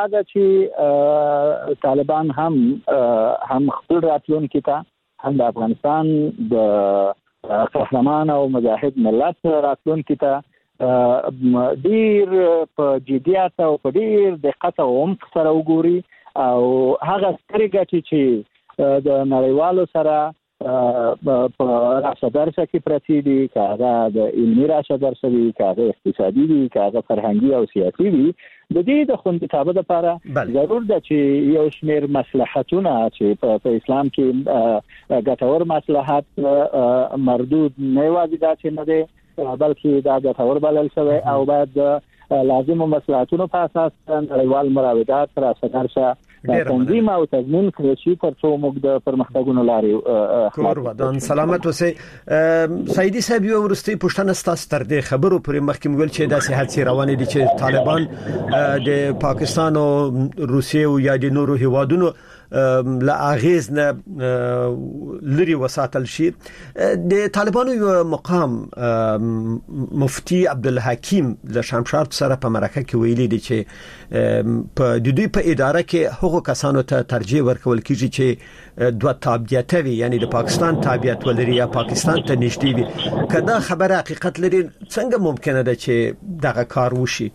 چې طالبان هم خپل راتلونکي ته هم د افغانستان د قهرمان او مجاهد ملت راتلونکي ته ډیر په جديات او په ډیر دقت او عمق سره وګوري او هغه سترګې چې د نړیوالو سره په راشه درشه کې پرتی دي کاغه د علمي راشه درشه دي کاغه اقتصادي دي کاغه فرهنګي او سیاسي دي د دې د خوندیتابه لپاره ضرور ده چې یو شمېر مصلحتونه چې په اسلام کې ګټور مصلحت مردود نه وایي دا چې نه دي بلکې دا ګټور بلل شوی او باید لازم مصلحتونو په اساس نړیوال مراودات راشه درشه تنظیم او تضمین کړی شي ترڅو موږ د پرمختګونو لارې کور ودان سلامت اوسئ سعیدی صاحب یو ورستي پښتنه ستاسو تر دې خبرو پرې مخکې ویل چې داسې حادثې روانې دي چې طالبان د پاکستان او روسیې او یا د نورو هیوادونو لا اغیز نه لري وساتل شي د طالبانو یو مقام مفتی عبدالحکیم له شمشاد سره په مرکه کې ویلي دي چې په د دوی په اداره کې هغو کسانو ته ترجیح ورکول کیږي چې دوه تابعیت وي یعنی د پاکستان تابعیت ولري یا پاکستان ته نږدې وي کله خبره حقیقت لري څنګه ممکنه ده چې دغه کار وشي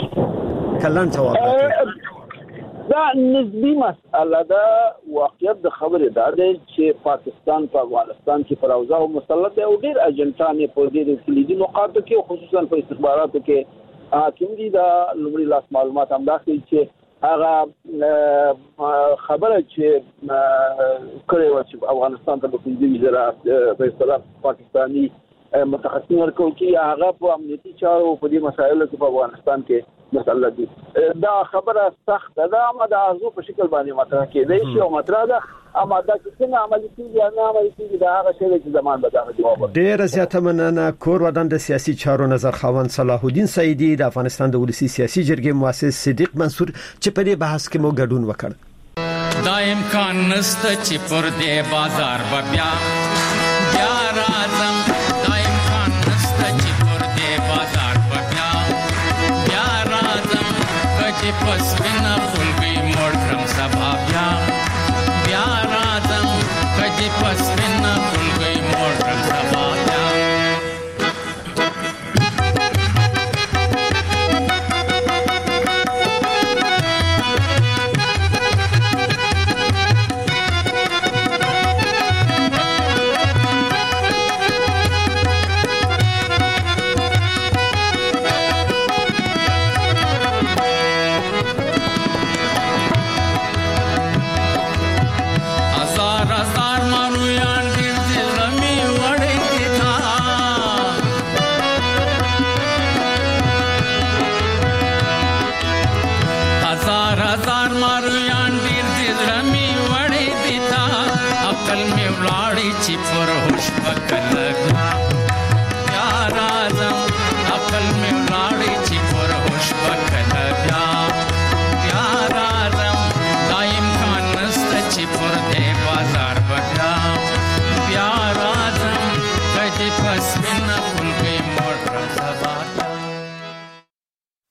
کلن جواب دا نسبی مسئله ده واقعیت د خبره ده چې پاکستان په افغانستان کې پر اوضاع مسلط او ډیر اجنټان په دې کلیدي نقاطو کې خصوصا په استخباراتو کې حاکم دي دا لومړی لاس معلومات هم دا چې هغه خبره چې کړي و چې افغانستان ته په دې وزارت په اصطلاح پاکستانی متخصصین ورکول کې هغه په امنیتي چارو په دې مسایلو کې په افغانستان کې مسله دي دا خبره سخت ده اما د ارزو په شکل باندې مطرح کېدای شي او مطرح ده اما دا څنګه عملي کیږي نه عملي کیږي دا هغه شی چې زمان به دا جواب ډیر زیاته مننه کور ودان د سیاسي چارو نظر خوان صلاح الدین سعیدی د افغانستان د ولسی سیاسي جرګې مؤسس صدیق منصور چې په دې بحث کې مو ګډون وکړ دا امکان نشته چې پر دې بازار بیا راځم دا امکان نشته چې پر دې بازار بیا راځم کچې پس وینا خلګي موړ کړم سبا بیا راځم کچې پس وینا خلګي موړ کړم سبا لاړې چې پر هوش پکلګا